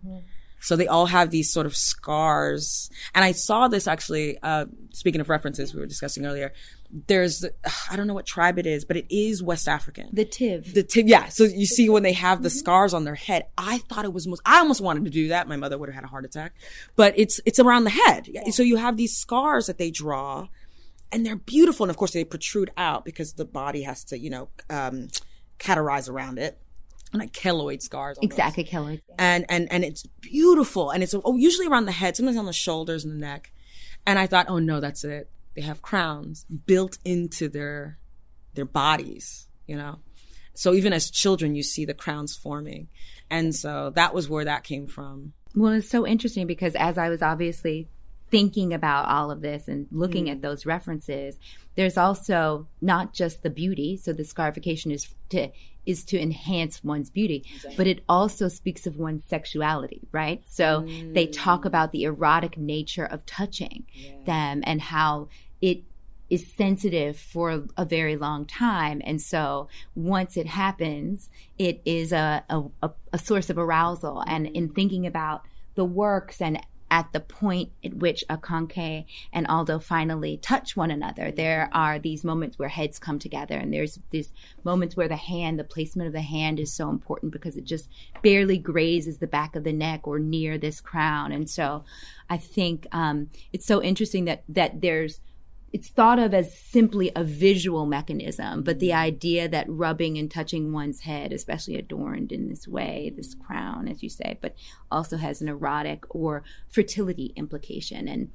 So they all have these sort of scars. And I saw this actually, speaking of references we were discussing earlier, there's, I don't know what tribe it is, but it is West African. The Tiv. Yeah. So you see when they have the scars on their head, I thought it was I almost wanted to do that. My mother would have had a heart attack. But it's around the head. Yeah. So you have these scars that they draw, and they're beautiful. And of course they protrude out because the body has to, categorize around it. like keloid scars. Exactly, keloid. And it's beautiful. And it's usually around the head, sometimes on the shoulders and the neck. And I thought, oh no, that's it. They have crowns built into their bodies, you know? So even as children, you see the crowns forming. And so that was where that came from. Well, it's so interesting because as I was obviously thinking about all of this and looking at those references, there's also not just the beauty. So the scarification is to enhance one's beauty, but it also speaks of one's sexuality, right? So they talk about the erotic nature of touching them and how it is sensitive for a very long time. And so once it happens, it is a source of arousal. And in thinking about the works and at the point at which Akanke and Aldo finally touch one another, there are these moments where heads come together, and there's these moments where the placement of the hand is so important because it just barely grazes the back of the neck or near this crown. And so I think it's so interesting that it's thought of as simply a visual mechanism, but the idea that rubbing and touching one's head, especially adorned in this way, this crown, as you say, but also has an erotic or fertility implication. And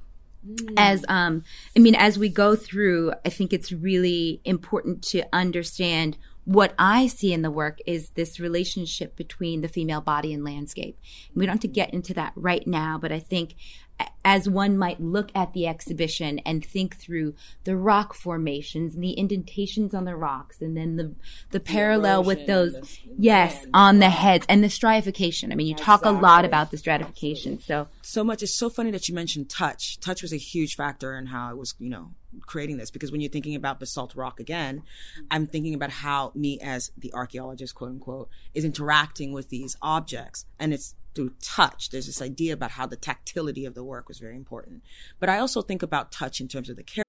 as we go through, I think it's really important to understand what I see in the work is this relationship between the female body and landscape. We don't have to get into that right now, but I think as one might look at the exhibition and think through the rock formations and the indentations on the rocks, and then the parallel with those, on the heads, and the stratification. I mean, you talk a lot about the stratification. So much. It's so funny that you mentioned touch. Touch was a huge factor in how I was, creating this, because when you're thinking about basalt rock again, I'm thinking about how me as the archaeologist, quote unquote, is interacting with these objects, and it's through touch. There's this idea about how the tactility of the work was very important. But I also think about touch in terms of the care.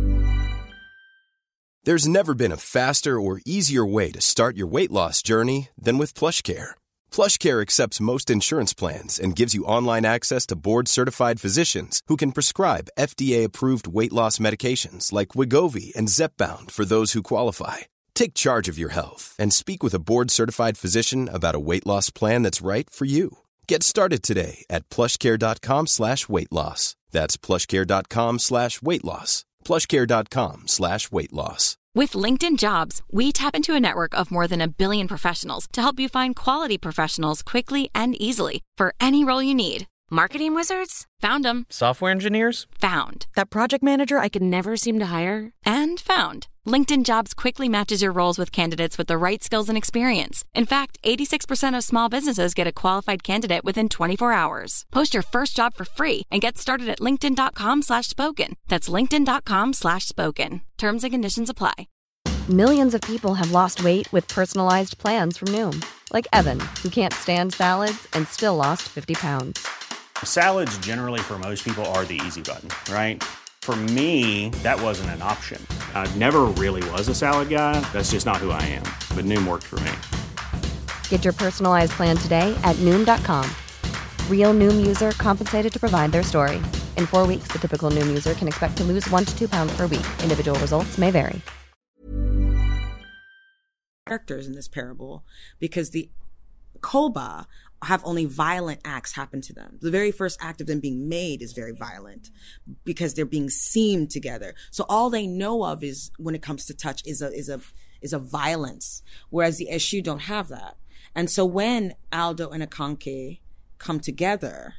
There's never been a faster or easier way to start your weight loss journey than with PlushCare. PlushCare accepts most insurance plans and gives you online access to board-certified physicians who can prescribe FDA-approved weight loss medications like Wegovy and Zepbound for those who qualify. Take charge of your health and speak with a board-certified physician about a weight loss plan that's right for you. Get started today at plushcare.com/weight loss. That's plushcare.com/weight loss. plushcare.com/weight loss. With LinkedIn Jobs, we tap into a network of more than 1 billion professionals to help you find quality professionals quickly and easily for any role you need. Marketing wizards? Found them. Software engineers? Found. That project manager I could never seem to hire? And found. LinkedIn Jobs quickly matches your roles with candidates with the right skills and experience. In fact, 86% of small businesses get a qualified candidate within 24 hours. Post your first job for free and get started at linkedin.com/spoken. That's linkedin.com/spoken. Terms and conditions apply. Millions of people have lost weight with personalized plans from Noom. Like Evan, who can't stand salads and still lost 50 pounds. Salads generally for most people are the easy button, right? For me, that wasn't an option. I never really was a salad guy. That's just not who I am. But Noom worked for me. Get your personalized plan today at Noom.com. Real Noom user compensated to provide their story. In 4 weeks, the typical Noom user can expect to lose 1 to 2 pounds per week. Individual results may vary. Characters in this parable, because the Koba have only violent acts happen to them. The very first act of them being made is very violent because they're being seamed together. So all they know of is, when it comes to touch, is a violence, whereas the Eshu don't have that. And so when Aldo and Akanke come together,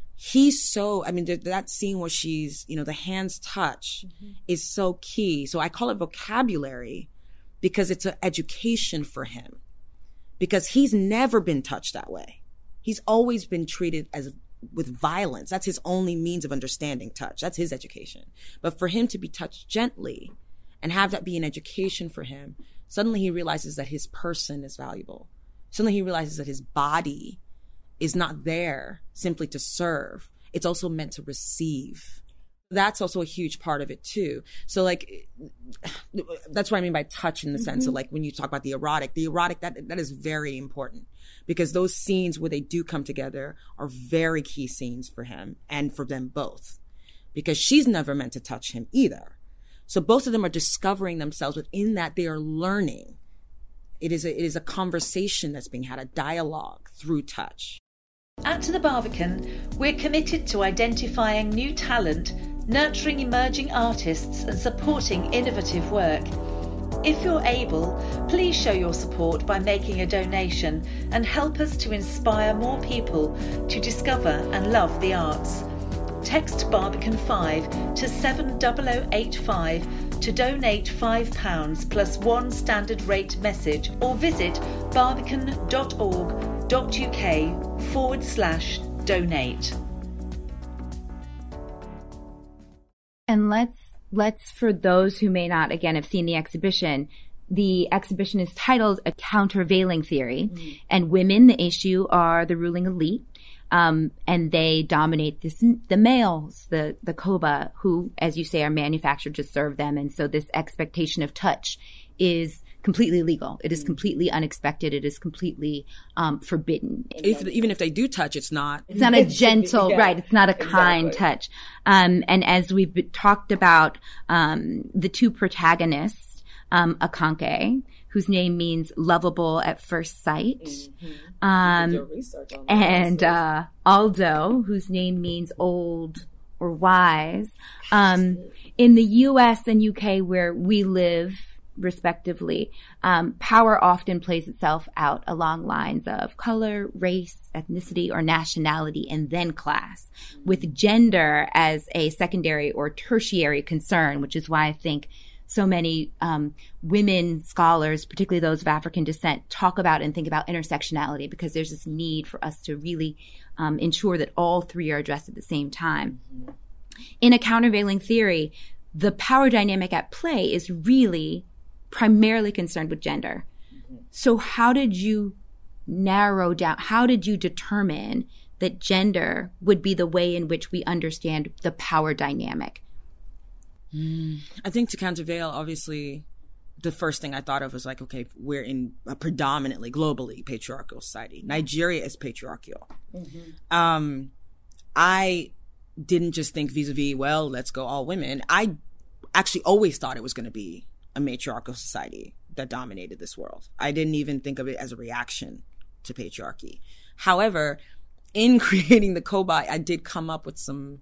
that scene where she's, the hands touch is so key. So I call it vocabulary because it's an education for him, because he's never been touched that way. He's always been treated with violence. That's his only means of understanding touch. That's his education. But for him to be touched gently and have that be an education for him, suddenly he realizes that his person is valuable. Suddenly he realizes that his body is not there simply to serve. It's also meant to receive. That's also a huge part of it too. So that's what I mean by touch, in the sense of when you talk about the erotic, that is very important, because those scenes where they do come together are very key scenes for him and for them both, because she's never meant to touch him either. So both of them are discovering themselves within that. They are learning. It is a conversation that's being had, a dialogue through touch. At The Barbican, we're committed to identifying new talent, nurturing emerging artists and supporting innovative work. If you're able, please show your support by making a donation and help us to inspire more people to discover and love the arts. Text Barbican5 to 70085 to donate £5 plus one standard rate message, or visit barbican.org.uk/donate. And let's, for those who may not, again, have seen the exhibition is titled A Countervailing Theory, and women, the issue, are the ruling elite. And they dominate the males, the koba, who, as you say, are manufactured to serve them. And so this expectation of touch is completely illegal. It is completely unexpected. It is completely forbidden. Even if they do touch, it's not a gentle, right. It's not a kind touch. And as we've talked about, the two protagonists, Akanke, whose name means lovable at first sight, and Aldo, whose name means old or wise. In the US and UK, where we live respectively, power often plays itself out along lines of color, race, ethnicity, or nationality, and then class, with gender as a secondary or tertiary concern, which is why I think so many women scholars, particularly those of African descent, talk about and think about intersectionality, because there's this need for us to really ensure that all three are addressed at the same time. In A Countervailing Theory, the power dynamic at play is really primarily concerned with gender. So how did you narrow down, how did you determine that gender would be the way in which we understand the power dynamic? I think to countervail, obviously, the first thing I thought of was like, okay, we're in a predominantly, globally patriarchal society. Nigeria is patriarchal. I didn't just think vis-a-vis, well, let's go all women. I actually always thought it was going to be a matriarchal society that dominated this world. I didn't even think of it as a reaction to patriarchy. However, in creating the Koba, I did come up with some,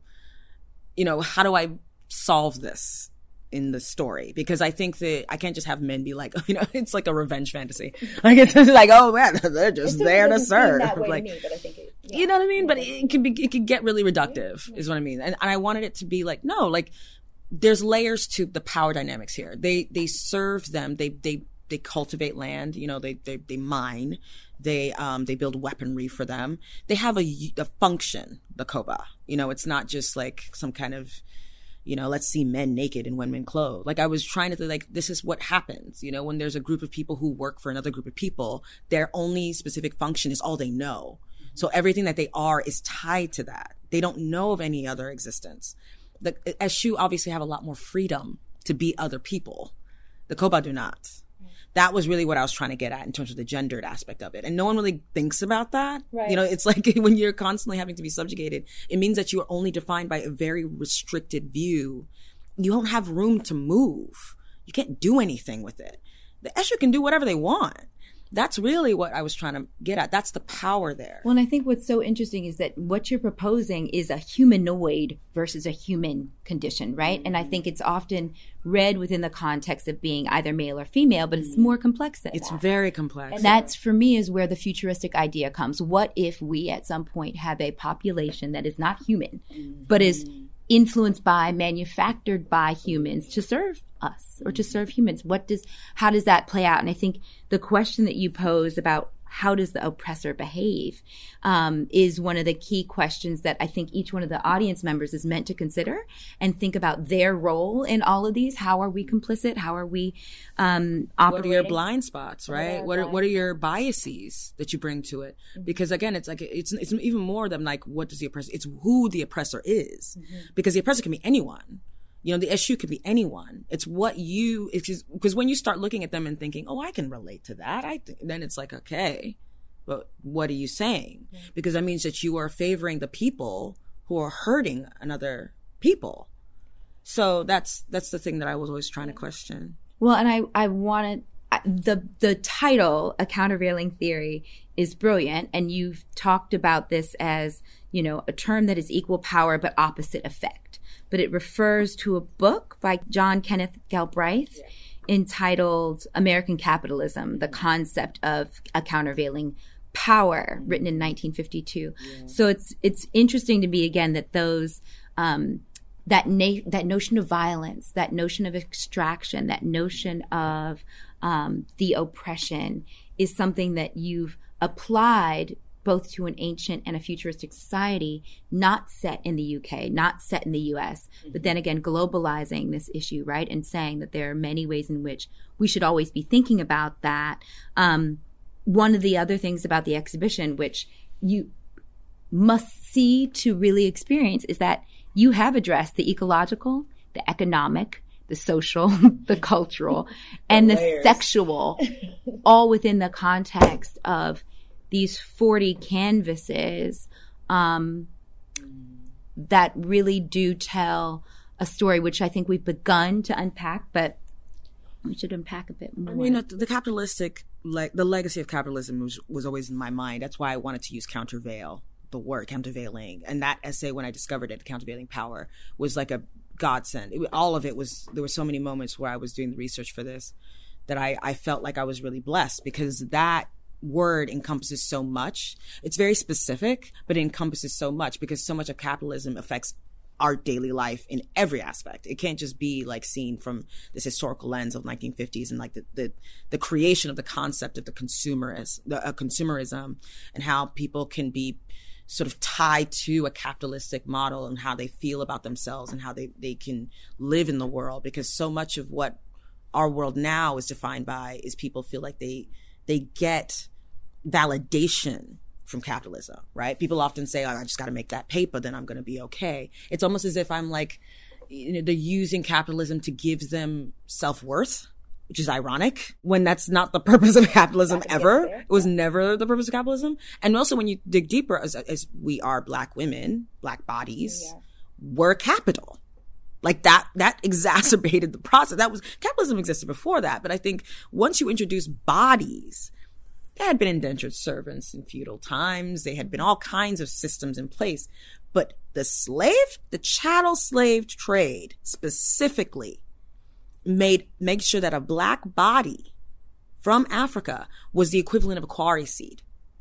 how do I solve this in the story? Because I think that I can't just have men be like, it's like a revenge fantasy. Like, it's like, oh man, they're just there to serve. Like, me, but I think you know what I mean? But it could get really reductive, is what I mean. And I wanted it to be like, no, like there's layers to the power dynamics here. They serve them. They cultivate land. They mine. They build weaponry for them. They have a function, the Koba. It's not just like some kind of, let's see men naked and women clothed. Like I was trying to think, like, this is what happens, when there's a group of people who work for another group of people, their only specific function is all they know. So everything that they are is tied to that. They don't know of any other existence. The Eshu obviously have a lot more freedom to be other people. The Koba do not. That was really what I was trying to get at in terms of the gendered aspect of it. And no one really thinks about that. Right. It's like when you're constantly having to be subjugated, it means that you are only defined by a very restricted view. You don't have room to move. You can't do anything with it. The Eshu can do whatever they want. That's really what I was trying to get at. That's the power there. Well, and I think what's so interesting is that what you're proposing is a humanoid versus a human condition, right? And I think it's often read within the context of being either male or female, but it's more complex than that. It's very complex. And that's, for me, is where the futuristic idea comes. What if we at some point have a population that is not human, but is influenced by, manufactured by humans to serve us or to serve humans? How does that play out? And I think the question that you pose about how does the oppressor behave is one of the key questions that I think each one of the audience members is meant to consider and think about their role in all of these. How are we complicit? How are we operating? What are your blind spots, right? What are your biases that you bring to it? Because again, it's like it's even more than like what does the oppressor? It's who the oppressor is, because the oppressor can be anyone. The Eshu could be anyone. It's because when you start looking at them and thinking, oh, I can relate to that, then it's like, okay, but what are you saying? Yeah. Because that means that you are favoring the people who are hurting another people. So that's the thing that I was always trying to question. Well, and I want to the title, A Countervailing Theory, is brilliant. And you've talked about this as, you know, a term that is equal power but opposite effect. But it refers to a book by John Kenneth Galbraith entitled American Capitalism, the Concept of a Countervailing Power, written in 1952. Yeah. So it's interesting to me, again, that those that notion of violence, that notion of extraction, that notion of the oppression is something that you've applied both to an ancient and a futuristic society, not set in the UK, not set in the US, but then again, globalizing this issue, right? And saying that there are many ways in which we should always be thinking about that. One of the other things about the exhibition, which you must see to really experience, is that you have addressed the ecological, the economic, the social, the cultural, and the sexual, all within the context of these 40 canvases that really do tell a story, which I think we've begun to unpack, but we should unpack a bit more. I mean, the capitalistic, the legacy of capitalism was always in my mind. That's why I wanted to use countervail, the word countervailing. And that essay, when I discovered it, Countervailing Power, was like a godsend. All of it was, there were so many moments where I was doing the research for this that I felt like I was really blessed, because that word encompasses so much. It's very specific, but it encompasses so much, because so much of capitalism affects our daily life in every aspect. It can't just be like seen from this historical lens of 1950s and like the creation of the concept of the consumerism and how people can be sort of tied to a capitalistic model and how they feel about themselves and how they can live in the world. Because so much of what our world now is defined by is people feel like they get validation from capitalism, right? People often say, oh, I just got to make that paper, then I'm going to be okay. It's almost as if I'm like, you know, they're using capitalism to give them self-worth, which is ironic when that's not the purpose of capitalism ever. It was never the purpose of capitalism. And also when you dig deeper, as we are Black women, Black bodies, we're capital. Like that exacerbated the process. Capitalism existed before that. But I think once you introduce bodies, there had been indentured servants in feudal times. There had been all kinds of systems in place. But the chattel slave trade specifically made sure that a Black body from Africa was the equivalent of a quarry seed.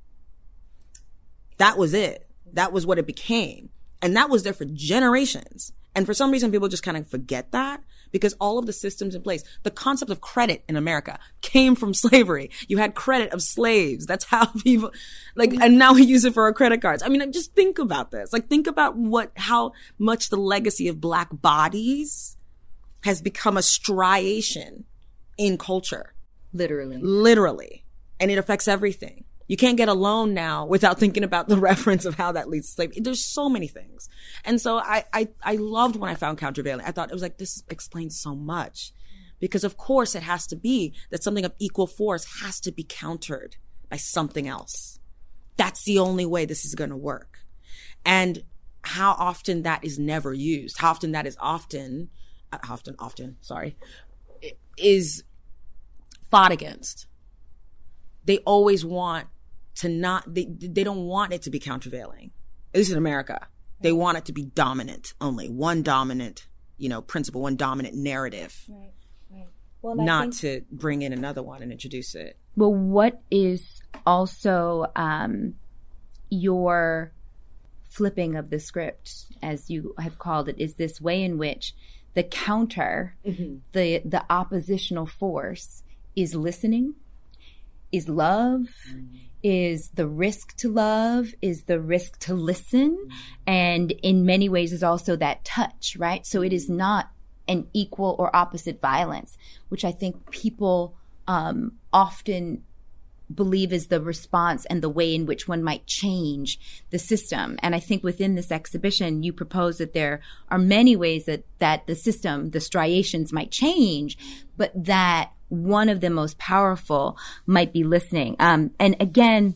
That was it. That was what it became. And that was there for generations. And for some reason, people just kind of forget that, because all of the systems in place, the concept of credit in America came from slavery. You had credit of slaves. That's how people, and now we use it for our credit cards. I mean, just think about this. Like, think about how much the legacy of Black bodies has become a striation in culture. Literally. And it affects everything. You can't get a loan now without thinking about the reference of how that leads to slavery. There's so many things. And so I loved when I found countervailing. I thought it was like, this explains so much. Because of course it has to be that something of equal force has to be countered by something else. That's the only way this is going to work. And how often that is never used, how often that is is fought against. They always want to they don't want it to be countervailing. At least in America. They want it to be dominant only. One dominant, principle, one dominant narrative. Right. Well, not to bring in another one and introduce it. Well, what is also your flipping of the script, as you have called it, is this way in which the counter, the oppositional force, is listening, is love, is the risk to love, is the risk to listen, and in many ways is also that touch, right? So it is not an equal or opposite violence, which I think people often believe is the response and the way in which one might change the system. And I think within this exhibition, you propose that there are many ways that the system, the striations might change, but that one of the most powerful might be listening. And again,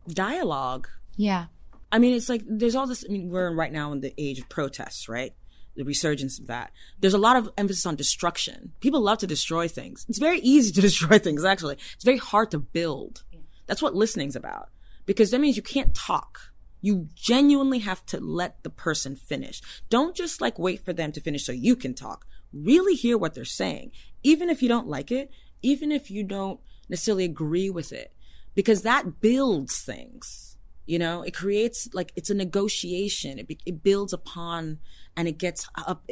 dialogue. Yeah. I mean, it's like there's all this. I mean, we're right now in the age of protests, right? the resurgence of that. There's a lot of emphasis on destruction. People love to destroy things. It's very easy to destroy things, actually. It's very hard to build. That's what listening's about. Because that means you can't talk. You genuinely have to let the person finish. Don't just like wait for them to finish so you can talk. Really hear what they're saying. Even if you don't like it, even if you don't necessarily agree with it, because that builds things. You know, it creates like, it's a negotiation. It builds upon, and it gets up.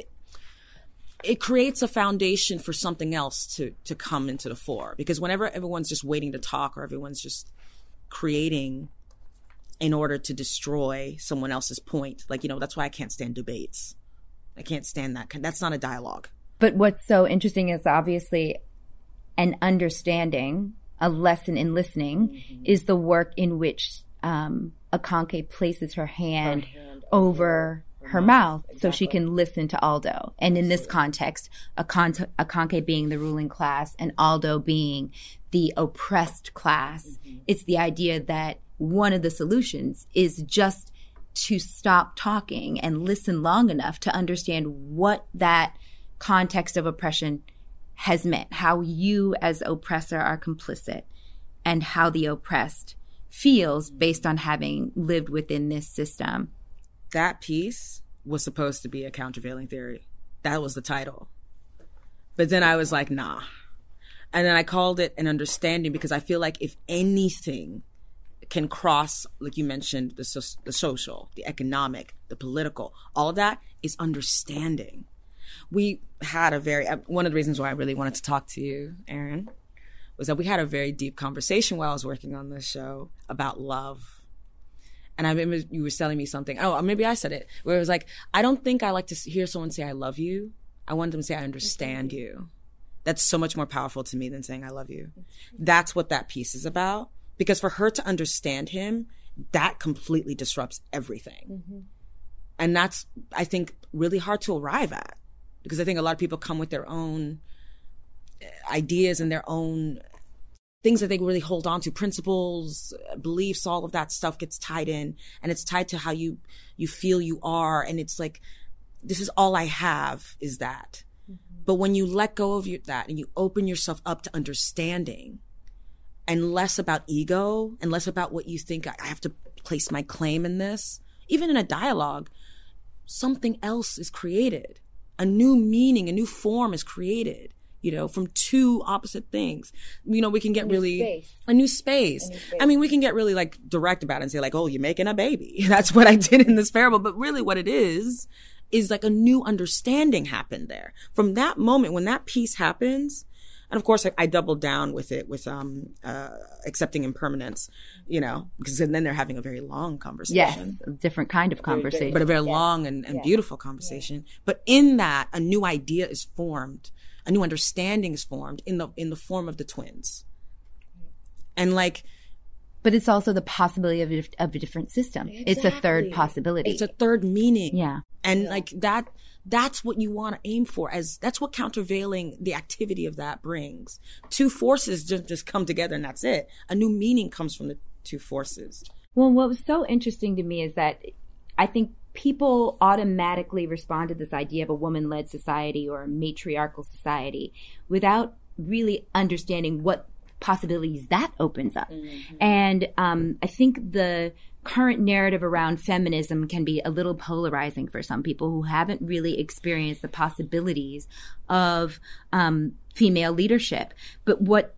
It creates a foundation for something else to come into the fore. Because whenever everyone's just waiting to talk, or everyone's just creating in order to destroy someone else's point, like, you know, that's why I can't stand debates. I can't stand that. That's not a dialogue. But what's so interesting is obviously an understanding, a lesson in listening, is the work in which Akanke places her hand over her mouth so she can listen to Aldo. And in this context, Akanke being the ruling class and Aldo being the oppressed class, it's the idea that one of the solutions is just to stop talking and listen long enough to understand what that context of oppression has meant, how you as oppressor are complicit, and how the oppressed feels based on having lived within this system. That piece was supposed to be a countervailing theory. That was the title. But then I was like, nah. And then I called it an understanding, because I feel like if anything can cross, like you mentioned, the social, the economic, the political, all of that is understanding. We had one of the reasons why I really wanted to talk to you, Erin, was that we had a very deep conversation while I was working on this show about love. And I remember you were telling me something. Oh, maybe I said it, where it was like, I don't think I like to hear someone say I love you. I want them to say I understand you. That's so much more powerful to me than saying I love you. That's what that piece is about. Because for her to understand him, that completely disrupts everything. And that's, I think, really hard to arrive at. Because I think a lot of people come with their own ideas and their own things that they really hold on to, principles, beliefs, all of that stuff gets tied in, and it's tied to how you feel you are. And it's like, this is all I have, is that. But when you let go of that and you open yourself up to understanding, and less about ego and less about what you think, I have to place my claim in this, even in a dialogue, something else is created. A new meaning, a new form is created, you know, from two opposite things. You know, we can get a new space. I mean, we can get really like direct about it and say like, oh, you're making a baby. That's what I did in this parable. But really what it is like a new understanding happened there. From that moment, when that piece happens, and of course I doubled down with it with accepting impermanence, you know, because then they're having a very long conversation. Yes, a different kind of conversation. But a very long and beautiful conversation. But in that, a new idea is formed. A new understanding is formed in the form of the twins. And like, but it's also the possibility of a different system. Exactly. It's a third possibility. It's a third meaning. Yeah. And like that's what you want to aim for, as that's what countervailing the activity of that brings. Two forces just come together and that's it. A new meaning comes from the two forces. Well, what was so interesting to me is that I think people automatically respond to this idea of a woman-led society or a matriarchal society without really understanding what possibilities that opens up. And I think the current narrative around feminism can be a little polarizing for some people who haven't really experienced the possibilities of female leadership. But what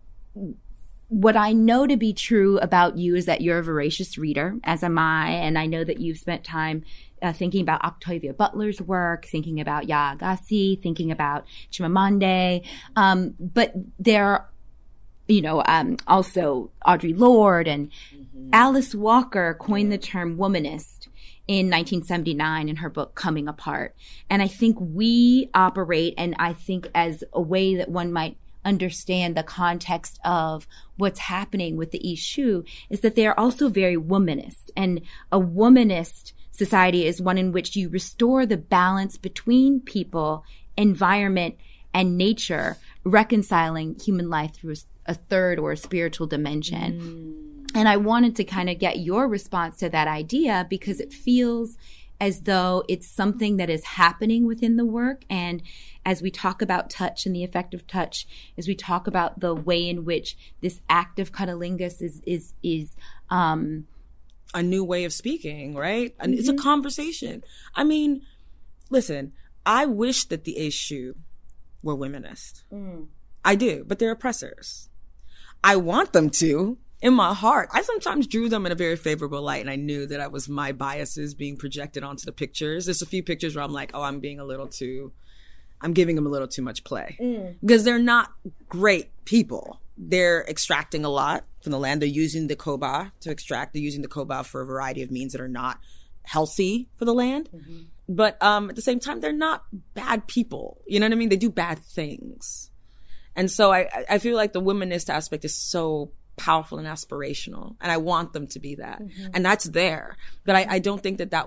I know to be true about you is that you're a voracious reader, as am I, and I know that you've spent time thinking about Octavia Butler's work, thinking about Yaa Gyasi, thinking about Chimamanda, but there are, you know, also Audre Lorde and Alice Walker coined the term womanist in 1979 in her book Coming Apart. And I think we operate, and I think as a way that one might understand the context of what's happening with the Ishu is that they are also very womanist. And a womanist society is one in which you restore the balance between people, environment, and nature, reconciling human life through a third or a spiritual dimension. And I wanted to kind of get your response to that idea because it feels as though it's something that is happening within the work. And as we talk about touch and the effect of touch, as we talk about the way in which this act of cunnilingus is a new way of speaking, right? And it's a conversation. I mean, listen, I wish that the Eshu were womanist. I do, but they're oppressors. I want them to. In my heart, I sometimes drew them in a very favorable light, and I knew that it was my biases being projected onto the pictures. There's a few pictures where I'm like, oh, I'm giving them a little too much play. Because they're not great people. They're extracting a lot from the land. They're using the koba to extract. They're using the koba for a variety of means that are not healthy for the land. But at the same time, they're not bad people. You know what I mean? They do bad things. And so I feel like the womanist aspect is so powerful and aspirational, and I want them to be that. And that's there. But I don't think that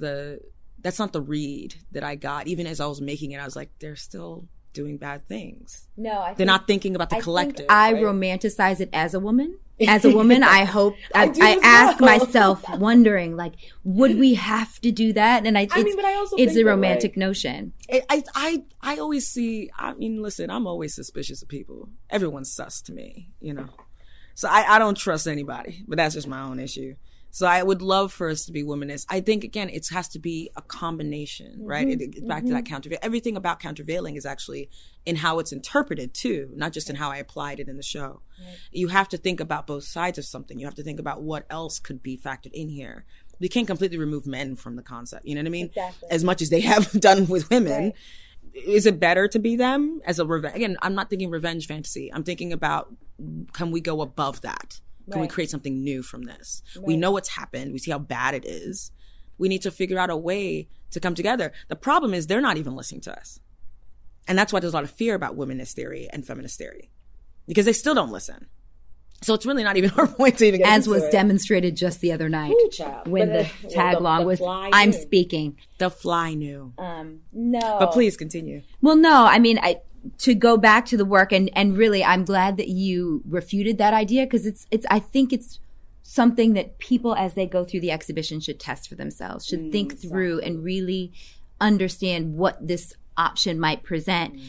that's not the read that I got. Even as I was making it, I was like, they're still doing bad things. No, they're not thinking about the collective. I romanticize it as a woman. As a woman, I hope, I ask myself, wondering, like, would we have to do that? And it's a romantic notion. I always see, listen, I'm always suspicious of people. Everyone's sus to me, you know. So I don't trust anybody, but that's just my own issue. So I would love for us to be womanist. I think, again, it has to be a combination, right? Back to that countervail. Everything about countervailing is actually in how it's interpreted, too, not just in how I applied it in the show. Right. You have to think about both sides of something. You have to think about what else could be factored in here. We can't completely remove men from the concept, you know what I mean? Exactly. As much as they have done with women. Right. Is it better to be them as a revenge? Again, I'm not thinking revenge fantasy. I'm thinking about, can we go above that? Can we create something new from this? Right. We know what's happened. We see how bad it is. We need to figure out a way to come together. The problem is they're not even listening to us. And that's why there's a lot of fear about womanist theory and feminist theory, because they still don't listen. So it's really not even our point to even get As was demonstrated just the other night when the tag-along was, I'm speaking. The fly knew. No. But please continue. Well, no, I mean, to go back to the work, and really, I'm glad that you refuted that idea, because I think it's something that people, as they go through the exhibition, should test for themselves, should think through and really understand what this option might present.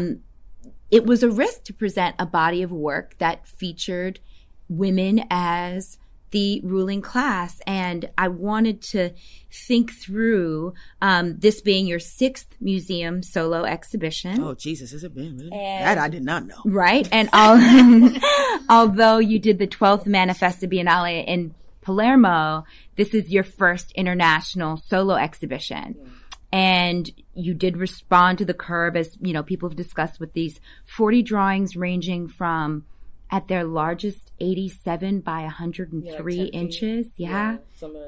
It was a risk to present a body of work that featured women as the ruling class. And I wanted to think through this being your 6th museum solo exhibition. Oh, Jesus, has it been? Really? That I did not know. Right. And although you did the 12th Manifesta Biennale in Palermo, this is your first international solo exhibition. Yeah. And you did respond to the curve, as, you know, people have discussed, with these 40 drawings ranging from, at their largest, 87 by 103 inches. To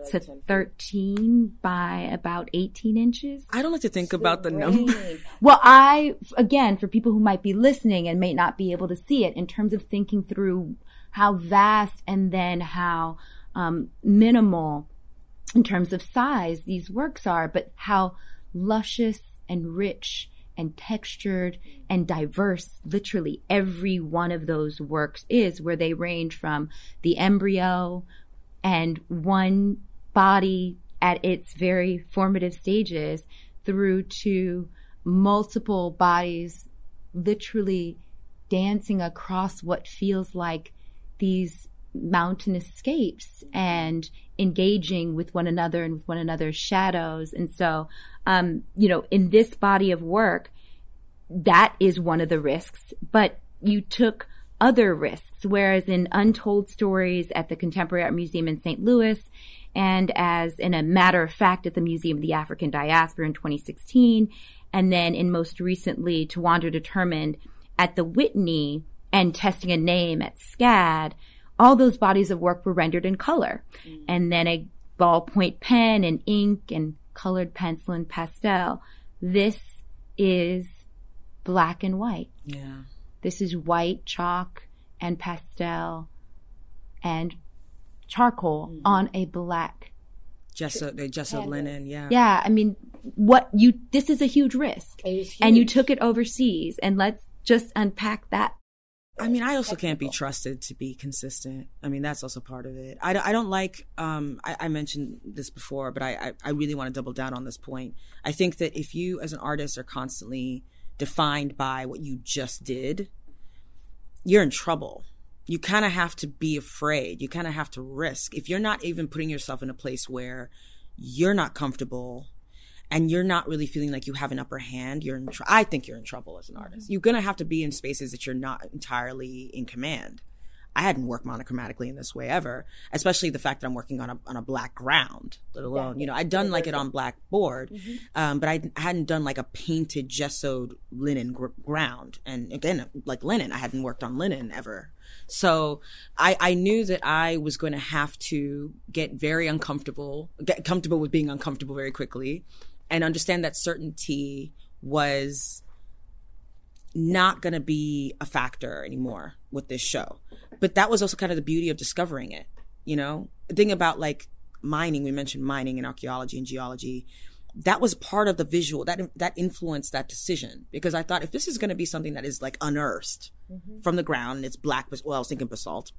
13 by about 18 inches. I don't like to think about the number. Well, again, for people who might be listening and may not be able to see it, in terms of thinking through how vast and then how minimal in terms of size these works are, but how luscious and rich and textured and diverse literally every one of those works is, where they range from the embryo and one body at its very formative stages through to multiple bodies literally dancing across what feels like these mountain escapes and engaging with one another and with one another's shadows. And so, in this body of work, that is one of the risks, but you took other risks, whereas in Untold Stories at the Contemporary Art Museum in St. Louis, and as in a matter of fact at the Museum of the African Diaspora in 2016, and then in most recently To Wander Determined at the Whitney and Testing a Name at SCAD, all those bodies of work were rendered in color. And then a ballpoint pen and ink and colored pencil and pastel. This is black and white. Yeah. This is white chalk and pastel and charcoal on a black Gesso linen. Yeah. Yeah. I mean, this is a huge risk. And you took it overseas, and let's just unpack that. I mean, I also can't be trusted to be consistent. I mean, that's also part of it. I don't like, I mentioned this before, but I really want to double down on this point. I think that if you as an artist are constantly defined by what you just did, you're in trouble. You kind of have to be afraid. You kind of have to risk. If you're not even putting yourself in a place where you're not comfortable and you're not really feeling like you have an upper hand, I think you're in trouble as an artist. You're going to have to be in spaces that you're not entirely in command. I hadn't worked monochromatically in this way ever, especially the fact that I'm working on a black ground, let alone, I'd done like it on black board, but I hadn't done like a painted gessoed linen ground. And again, like linen, I hadn't worked on linen ever. So I knew that I was going to have to get comfortable with being uncomfortable very quickly, and understand that certainty was not going to be a factor anymore with this show. But that was also kind of the beauty of discovering it, The thing about like mining, we mentioned mining and archaeology and geology, that was part of the visual, that influenced that decision. Because I thought if this is going to be something that is like unearthed from the ground, and it's black, well, I was thinking basalt,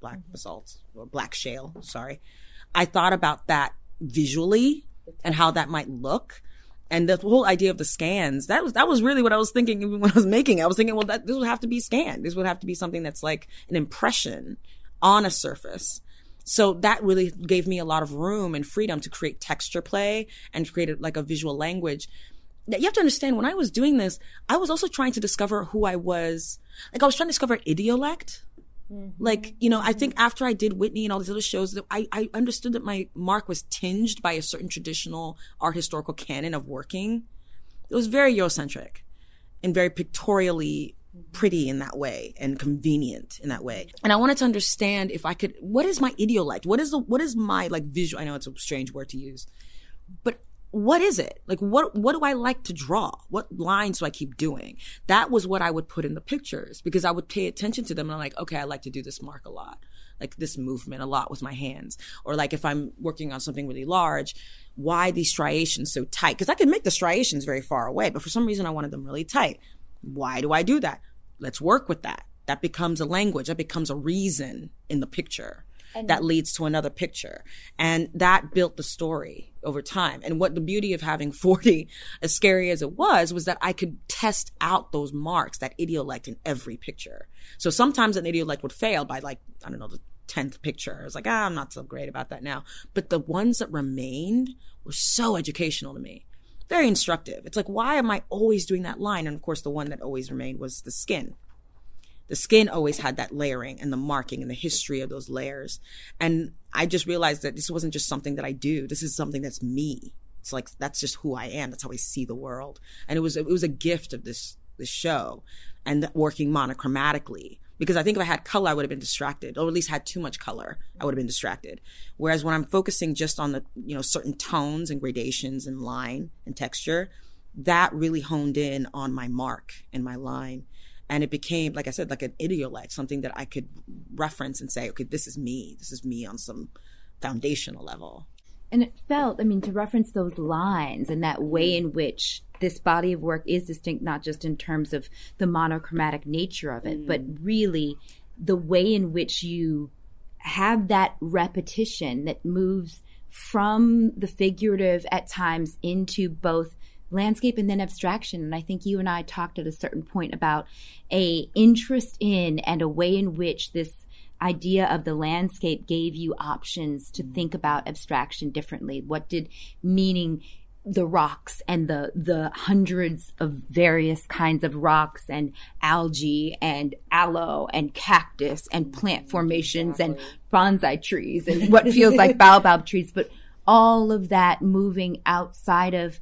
or black shale, sorry. I thought about that visually and how that might look. And the whole idea of the scans, that was really what I was thinking even when I was making it. I was thinking, well, this would have to be scanned. This would have to be something that's like an impression on a surface. So that really gave me a lot of room and freedom to create texture play and to create like a visual language. You have to understand, when I was doing this, I was also trying to discover who I was. Like I was trying to discover idiolect. Like, I think after I did Whitney and all these other shows, that I understood that my mark was tinged by a certain traditional art historical canon of working. It was very Eurocentric and very pictorially pretty in that way and convenient in that way. And I wanted to understand if I could, what is my idiolect? What is my like visual? I know it's a strange word to use, but what is it? Like, what do I like to draw? What lines do I keep doing? That was what I would put in the pictures, because I would pay attention to them. And I'm like, okay, I like to do this mark a lot, like this movement a lot with my hands. Or like if I'm working on something really large, why these striations so tight? Because I can make the striations very far away, but for some reason I wanted them really tight. Why do I do that? Let's work with that. That becomes a language. That becomes a reason in the picture. That leads to another picture. And that built the story over time. And what the beauty of having 40, as scary as it was that I could test out those marks, that idiolect in every picture. So sometimes an idiolect would fail by like, I don't know, the 10th picture. I was like, I'm not so great about that now. But the ones that remained were so educational to me. Very instructive. It's like, why am I always doing that line? And of course, the one that always remained was the skin. The skin always had that layering and the marking and the history of those layers. And I just realized that this wasn't just something that I do. This is something that's me. It's like, that's just who I am. That's how I see the world. And it was a gift of this show, and working monochromatically. Because I think if I had color, I would have been distracted, or at least had too much color, I would have been distracted. Whereas when I'm focusing just on the, certain tones and gradations and line and texture, that really honed in on my mark and my line. And it became, like I said, like an idiolect, something that I could reference and say, okay, this is me. This is me on some foundational level. And it felt, to reference those lines and that way in which this body of work is distinct, not just in terms of the monochromatic nature of it, but really the way in which you have that repetition that moves from the figurative at times into both landscape and then abstraction. And I think you and I talked at a certain point about a interest in and a way in which this idea of the landscape gave you options to think about abstraction differently. What did meaning the rocks and the hundreds of various kinds of rocks and algae and aloe and cactus and plant formations and bonsai trees and what feels like baobab trees, but all of that moving outside of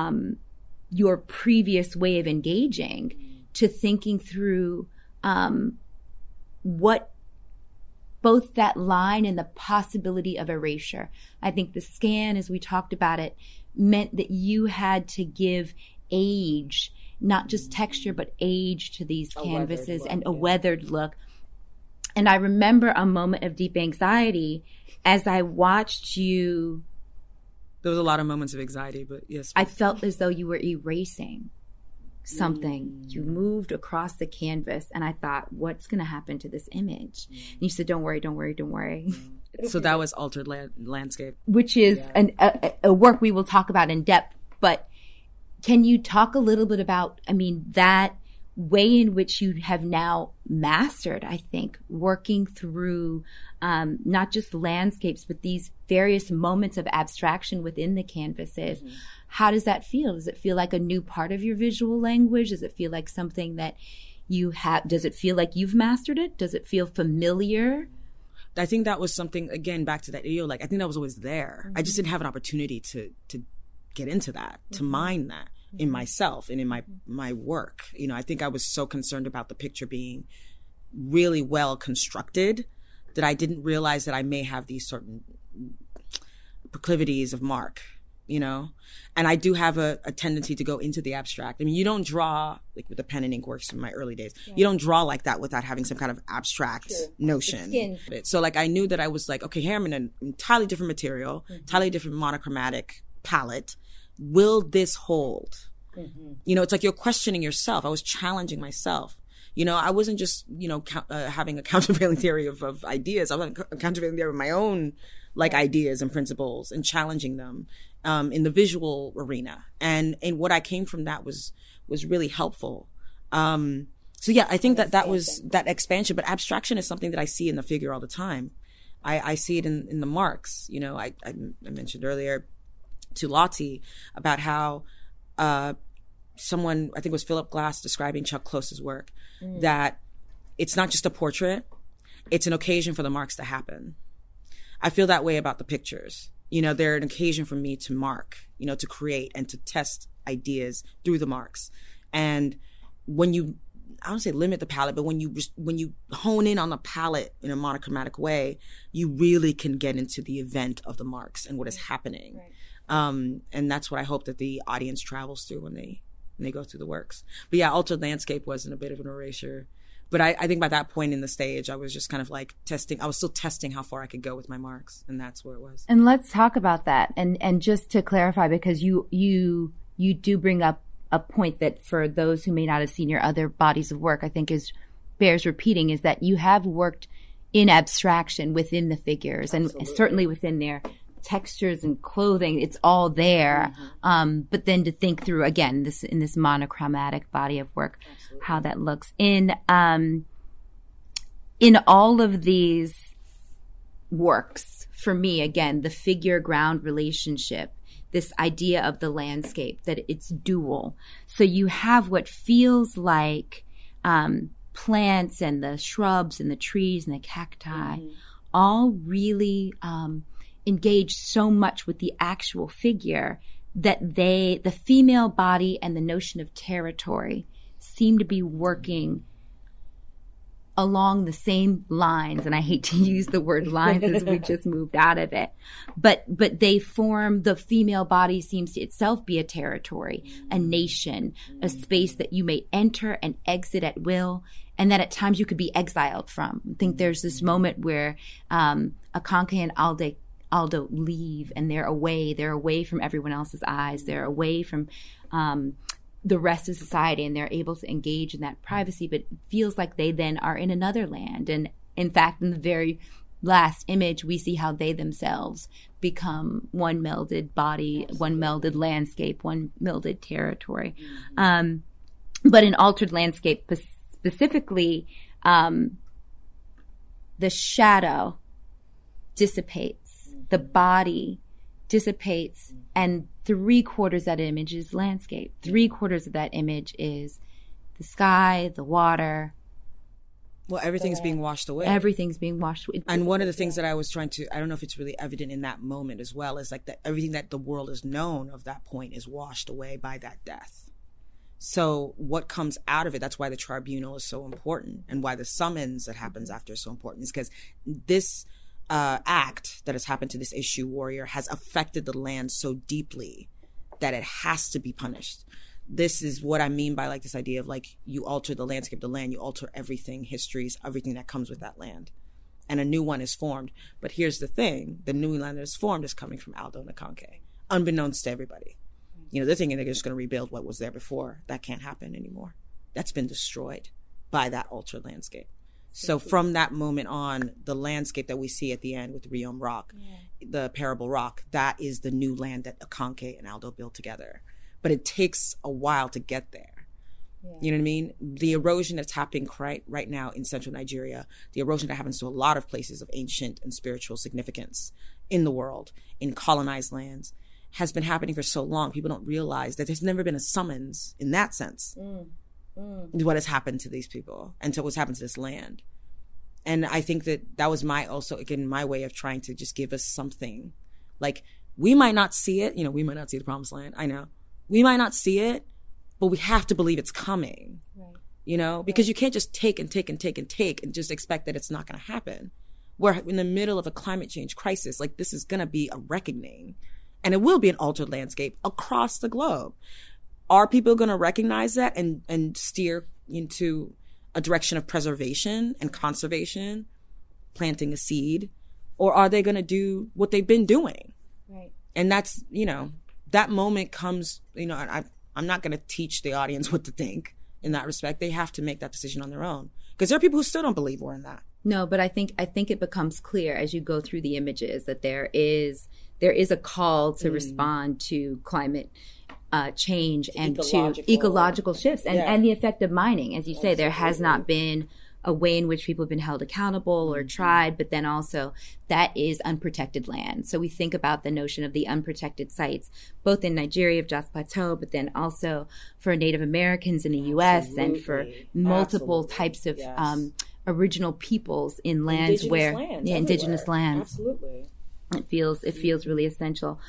your previous way of engaging to thinking through what both that line and the possibility of erasure. I think the scan, as we talked about it, meant that you had to give age, not just texture, but age to these canvases and a weathered look. And I remember a moment of deep anxiety as I watched you. There was a lot of moments of anxiety, but yes. I felt as though you were erasing something. You moved across the canvas, and I thought, what's going to happen to this image? And you said, don't worry, don't worry, don't worry. So that was Altered Landscape. Which is a work we will talk about in depth. But can you talk a little bit about, that way in which you have now mastered, I think, working through not just landscapes, but these various moments of abstraction within the canvases. Mm-hmm. How does that feel? Does it feel like a new part of your visual language? Does it feel like something that you have? Does it feel like you've mastered it? Does it feel familiar? I think that was something, again, back to that I think that was always there. Mm-hmm. I just didn't have an opportunity to get into that, to mine that in myself and in my work. I think I was so concerned about the picture being really well constructed that I didn't realize that I may have these certain proclivities of Mark, and I do have a tendency to go into the abstract. You don't draw like with the pen and ink works in my early days. Yeah. You don't draw like that without having some kind of abstract notion. So like I knew that I was like, okay, here I'm in an entirely different material, entirely different monochromatic palette. Will this hold? Mm-hmm. It's like you're questioning yourself. I was challenging myself. I wasn't just, having a countervailing theory of ideas. I was having a countervailing theory of my own ideas and principles and challenging them in the visual arena. And what I came from that was really helpful. So yeah, I think that was that expansion, but abstraction is something that I see in the figure all the time. I see it in the marks. I mentioned earlier to Lottie about how someone, I think it was Philip Glass, describing Chuck Close's work, that it's not just a portrait, it's an occasion for the marks to happen. I feel that way about the pictures. They're an occasion for me to mark, to create and to test ideas through the marks. And when you, I don't say limit the palette, but when you hone in on the palette in a monochromatic way, you really can get into the event of the marks and what is happening. Right. And that's what I hope that the audience travels through when they go through the works. But yeah, Altered Landscape wasn't a bit of an erasure. But I think by that point in the stage, I was just kind of like testing. I was still testing how far I could go with my marks, and that's where it was. And let's talk about that. And just to clarify, because you do bring up a point that for those who may not have seen your other bodies of work, I think bears repeating, is that you have worked in abstraction within the figures. Absolutely. And certainly within their textures and clothing, it's all there. Mm-hmm. But then to think through, again, in this monochromatic body of work, absolutely, how that looks in all of these works. For me, again, the figure-ground relationship, this idea of the landscape, that it's dual. So you have what feels like plants and the shrubs and the trees and the cacti, all really engage so much with the actual figure that the female body and the notion of territory seem to be working along the same lines. And I hate to use the word lines as we just moved out of it, but they form, the female body seems to itself be a territory, a nation, a space that you may enter and exit at will, and that at times you could be exiled from. I think there's this moment where Akanka and Aldo leave, and they're away from everyone else's eyes. They're away from the rest of society, and they're able to engage in that privacy, but it feels like they then are in another land. And in fact, in the very last image, we see how they themselves become one melded body, one melded landscape, one melded territory. But in Altered Landscape specifically, the shadow dissipates, the body dissipates, and 3/4 of that image is landscape. 3/4 of that image is the sky, the water. Well, everything's being washed away. Everything's being washed away. And one of the things that I was trying to, I don't know if it's really evident in that moment as well, is like that everything that the world has known of that point is washed away by that death. So what comes out of it, that's why the tribunal is so important, and why the summons that happens after is so important, is because this act that has happened to this Eshu warrior has affected the land so deeply that it has to be punished. This is what I mean by like this idea of like, you alter the landscape, the land, you alter everything, histories, everything that comes with that land. And a new one is formed. But here's the thing, the new land that is formed is coming from Aldo and Akanka, unbeknownst to everybody. They're thinking they're just going to rebuild what was there before. That can't happen anymore. That's been destroyed by that altered landscape. So from that moment on, the landscape that we see at the end with Riom Rock, the Parable Rock, that is the new land that Akanke and Aldo built together. But it takes a while to get there. Yeah. You know what I mean? The erosion that's happening right now in central Nigeria, the erosion that happens to a lot of places of ancient and spiritual significance in the world, in colonized lands, has been happening for so long. People don't realize that there's never been a summons in that sense. What has happened to these people and to what's happened to this land. And I think that was my way of trying to just give us something. Like, we might not see it, we might not see the promised land. I know. We might not see it, but we have to believe it's coming. Right. Because you can't just take and take and take and take and just expect that it's not going to happen. We're in the middle of a climate change crisis. Like, this is going to be a reckoning. And it will be an altered landscape across the globe. Are people going to recognize that and steer into a direction of preservation and conservation, planting a seed? Or are they going to do what they've been doing? Right. And that's, that moment comes, I'm not going to teach the audience what to think in that respect. They have to make that decision on their own. Because there are people who still don't believe we're in that. No, but I think it becomes clear as you go through the images that there is a call to respond to climate change and to ecological shifts and the effect of mining. As you say, there has not been a way in which people have been held accountable or tried, but then also that is unprotected land. So we think about the notion of the unprotected sites, both in Nigeria of Jos Plateau, but then also for Native Americans in the U.S. and for multiple types of original peoples in lands indigenous lands. Absolutely. It feels really essential.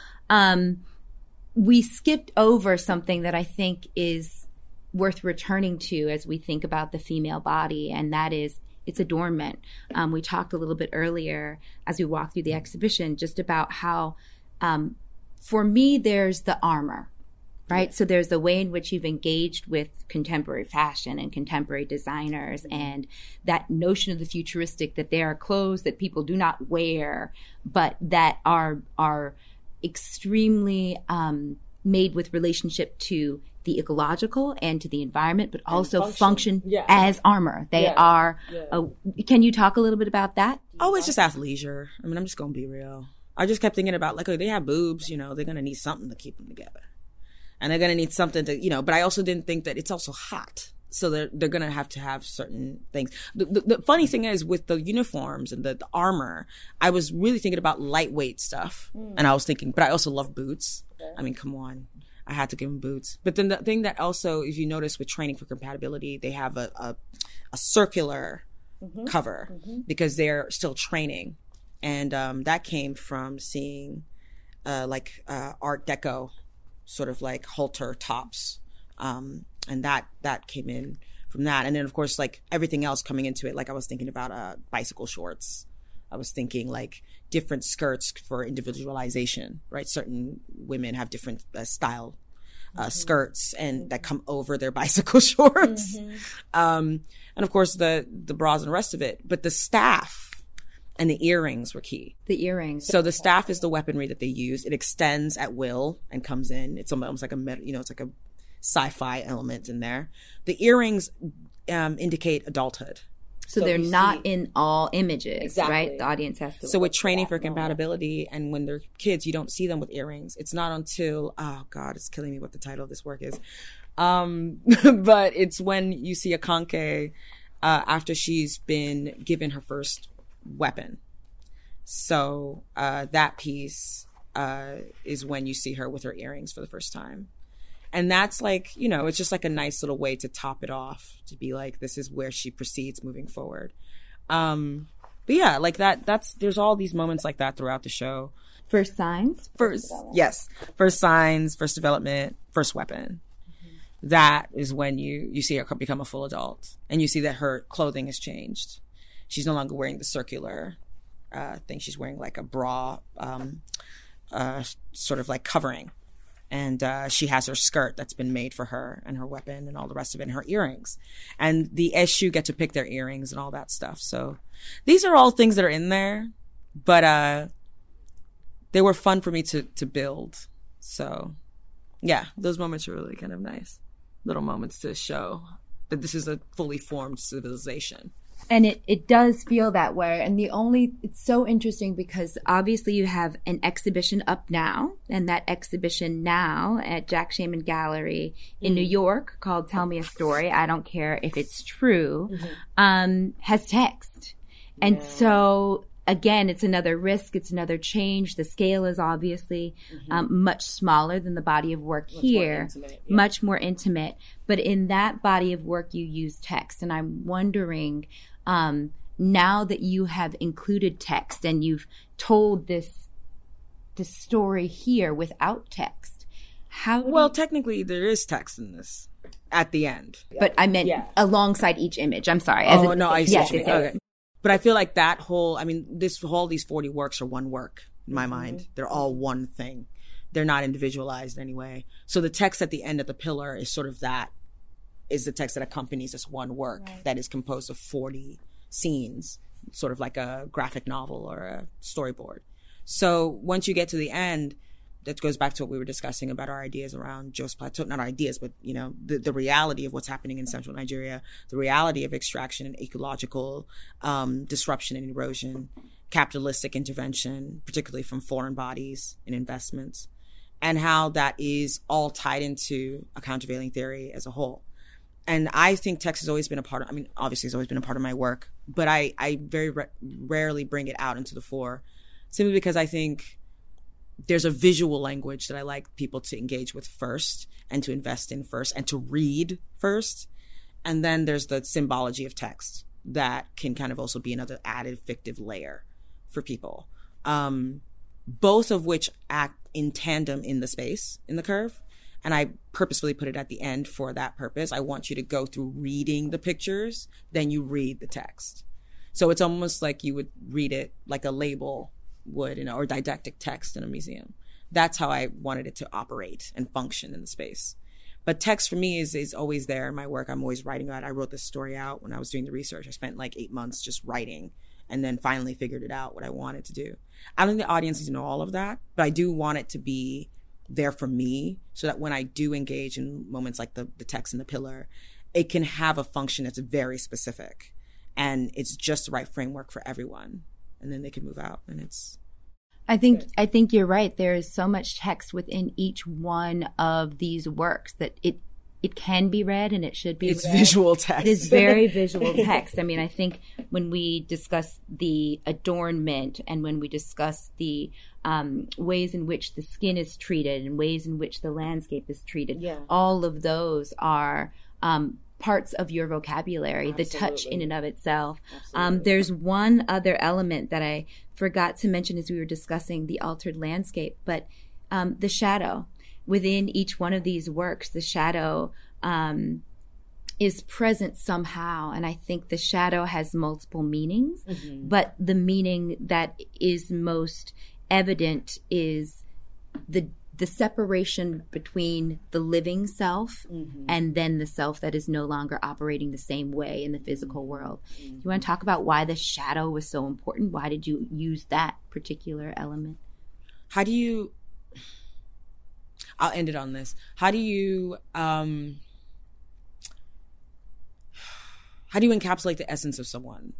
We skipped over something that I think is worth returning to as we think about the female body, and that is its adornment. We talked a little bit earlier as we walked through the exhibition just about how, for me, there's the armor, right? So there's the way in which you've engaged with contemporary fashion and contemporary designers, and that notion of the futuristic, that there are clothes that people do not wear, but that are extremely made with relationship to the ecological and to the environment, but also function as armor. They are. Can you talk a little bit about that? Oh, it's just athleisure. I mean, I'm just going to be real. I just kept thinking about, they have boobs, they're going to need something to keep them together. And they're going to need something to, but I also didn't think that it's also hot. So they're going to have certain things. The funny thing is with the uniforms and the armor, I was really thinking about lightweight stuff. And I was thinking, but I also love boots. Okay. I mean, come on. I had to give them boots. But then the thing that also, if you notice with Training for Compatibility, they have a circular cover because they're still training. And that came from seeing Art Deco, sort of like halter tops. And that came in from that. And then, of course, everything else coming into it, I was thinking about bicycle shorts. I was thinking different skirts for individualization, right? Certain women have different style skirts and that come over their bicycle shorts. And of course, the bras and the rest of it. But the staff and the earrings were key. The earrings. So the staff is the weaponry that they use. It extends at will and comes in. It's almost like it's like a sci-fi element in there. The earrings indicate adulthood. So they're not in all images, right? The audience has to. So with Training for Compatibility, and when they're kids, you don't see them with earrings. It's not until, oh God, it's killing me what the title of this work is. But it's when you see Akanke after she's been given her first weapon. So that piece is when you see her with her earrings for the first time. And that's it's just a nice little way to top it off, to be this is where she proceeds moving forward. But yeah, there's all these moments like that throughout the show. First signs? First signs, first development, first weapon. That is when you see her become a full adult and you see that her clothing has changed. She's no longer wearing the circular thing. She's wearing a bra, sort of covering. And she has her skirt that's been made for her and her weapon and all the rest of it and her earrings. And the Eshu get to pick their earrings and all that stuff. So these are all things that are in there, but they were fun for me to build. So Yeah, those moments are really kind of nice. Little moments to show that this is a fully formed civilization. And it does feel that way. And it's so interesting because obviously you have an exhibition up now, and that exhibition now at Jack Shaman Gallery in New York called Tell Me a Story, I don't care if it's true, has text. And so, again, it's another risk, it's another change. The scale is obviously much smaller than the body of work here, much more intimate. But in that body of work, you use text. And I'm wondering, now that you have included text and you've told this story here without text, technically there is text in this at the end. But I meant alongside each image. I'm sorry. I see. Okay. But I feel like all these 40 works are one work in my mind. They're all one thing. They're not individualized anyway. So the text at the end of the pillar is sort of is the text that accompanies this one work that is composed of 40 scenes, sort of like a graphic novel or a storyboard. So once you get to the end, that goes back to what we were discussing about our ideas around Jos Plateau, not our ideas, but, the reality of what's happening in central Nigeria, the reality of extraction and ecological disruption and erosion, capitalistic intervention, particularly from foreign bodies and investments, and how that is all tied into a countervailing theory as a whole. And I think text has always been obviously it's always been a part of my work, but I very rarely bring it out into the fore, simply because I think there's a visual language that I like people to engage with first and to invest in first and to read first. And then there's the symbology of text that can kind of also be another added fictive layer for people, both of which act in tandem in the space, in the curve. And I purposefully put it at the end for that purpose. I want you to go through reading the pictures, then you read the text. So it's almost like you would read it like a label would, or didactic text in a museum. That's how I wanted it to operate and function in the space. But text for me is always there in my work. I'm always writing about it. I wrote this story out when I was doing the research. I spent like 8 months just writing and then finally figured it out what I wanted to do. I don't think the audience needs to know all of that, but I do want it to be there for me so that when I do engage in moments like the text and the pillar, it can have a function that's very specific and it's just the right framework for everyone. And then they can move out and it's... I think you're right. There is so much text within each one of these works that it can be read and it should be read. It's visual text. It is very visual text. I mean, I think when we discuss the adornment and when we discuss the ways in which the skin is treated and ways in which the landscape is treated, all of those are parts of your vocabulary. Absolutely. The touch in and of itself. There's one other element that I forgot to mention as we were discussing the altered landscape, but the shadow. Within each one of these works, the shadow is present somehow. And I think the shadow has multiple meanings, but the meaning that is most evident is the separation between the living self and then the self that is no longer operating the same way in the physical world. You want to talk about why the shadow was so important? Why did you use that particular element? I'll end it on this. How do you encapsulate the essence of someone?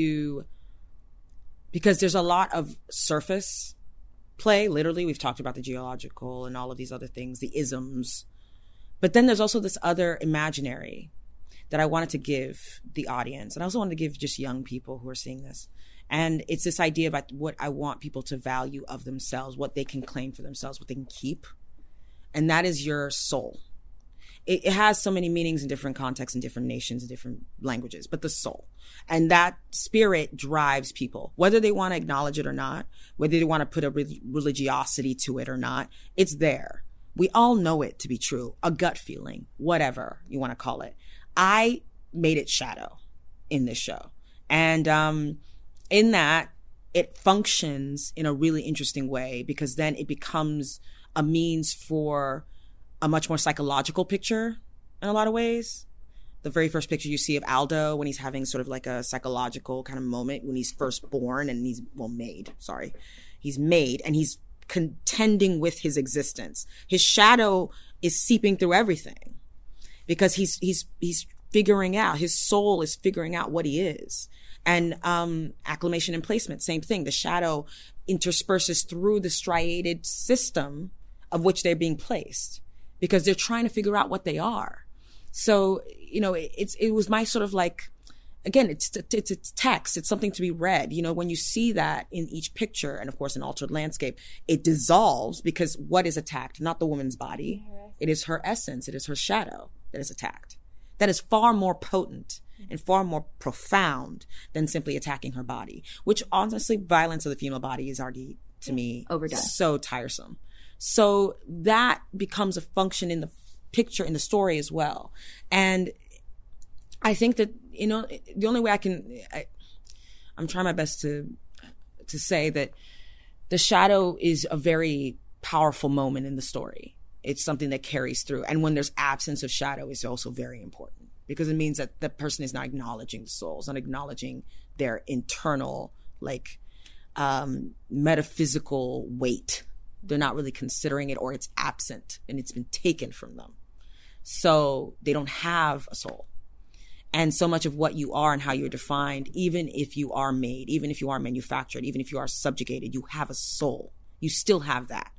Because there's a lot of surface play, literally. We've talked about the geological and all of these other things, the isms. But then there's also this other imaginary that I wanted to give the audience. And I also wanted to give just young people who are seeing this. And it's this idea about what I want people to value of themselves, what they can claim for themselves, what they can keep. And that is your soul. It has so many meanings in different contexts, in different nations, in different languages, but the soul. And that spirit drives people, whether they want to acknowledge it or not, whether they want to put a religiosity to it or not, it's there. We all know it to be true, a gut feeling, whatever you want to call it. I made it shadow in this show. And in that, it functions in a really interesting way because then it becomes a means for a much more psychological picture in a lot of ways. The very first picture you see of Aldo when he's having sort of like a psychological kind of moment when he's first born and he's made and he's contending with his existence. His shadow is seeping through everything because he's figuring out, his soul is figuring out what he is. And acclimation and placement, same thing. The shadow intersperses through the striated system of which they're being placed because they're trying to figure out what they are. So, you know, it was my sort of like, again, it's text. It's something to be read. You know, when you see that in each picture, and of course in Altered Landscape, it dissolves because what is attacked? Not the woman's body. It is her essence. It is her shadow that is attacked. That is far more potent and far more profound than simply attacking her body, which honestly, violence of the female body is already, to me, overdone. So tiresome. So that becomes a function in the picture, in the story as well. And I think that, you know, the only way I'm trying my best to say that the shadow is a very powerful moment in the story. It's something that carries through. And when there's absence of shadow, it's also very important because it means that the person is not acknowledging the souls, not acknowledging their internal, like, metaphysical weight. They're not really considering it, or it's absent and it's been taken from them. So they don't have a soul. And so much of what you are and how you're defined, even if you are made, even if you are manufactured, even if you are subjugated, you have a soul. You still have that.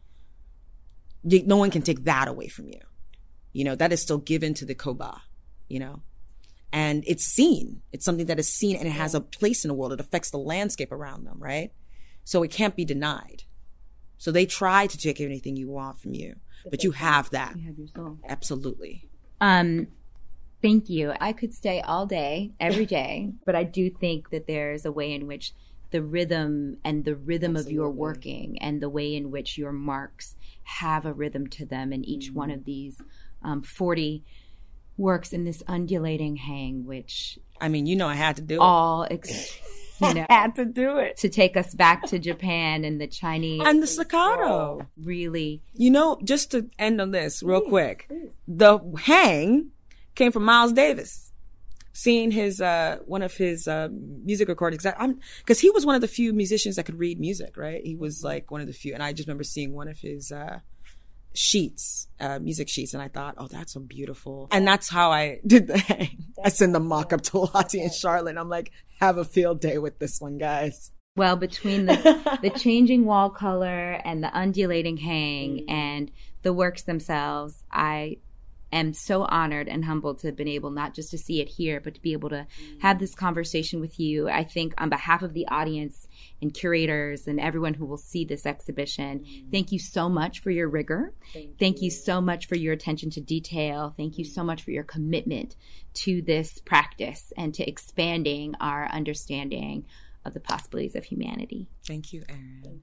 No one can take that away from you. You know, that is still given to the Koba, you know, and it's seen. It's something that is seen and it has a place in the world. It affects the landscape around them, right? So it can't be denied. So they try to take anything you want from you, but you have that. You have your soul. Absolutely. Thank you. I could stay all day, every day, but I do think that there's a way in which the rhythm Absolutely. Of your working and the way in which your marks have a rhythm to them. And each one of these 40 works in this undulating hang, which... I mean, you know, I had to do it. I had to do it. To take us back to Japan and the Chinese. And the staccato. Really. You know, just to end on this real quick, the hang came from Miles Davis. Seeing his, one of his, music recordings, cause he was one of the few musicians that could read music, right? He was like one of the few, and I just remember seeing one of his, sheets, music sheets, and I thought, oh, that's so beautiful. And that's how I did the hang. I send the mock up to Lottie and Charlotte, and I'm like, have a field day with this one, guys. Well, between the changing wall color and the undulating hang and the works themselves, I am so honored and humbled to have been able not just to see it here, but to be able to have this conversation with you. I think on behalf of the audience and curators and everyone who will see this exhibition, thank you so much for your rigor. Thank you so much for your attention to detail. Thank you so much for your commitment to this practice and to expanding our understanding of the possibilities of humanity. Thank you, Erin.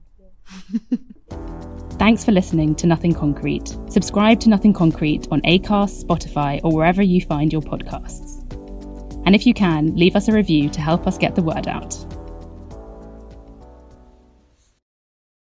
Thanks for listening to Nothing Concrete. Subscribe to Nothing Concrete on Acast, Spotify, or wherever you find your podcasts. And if you can, leave us a review to help us get the word out.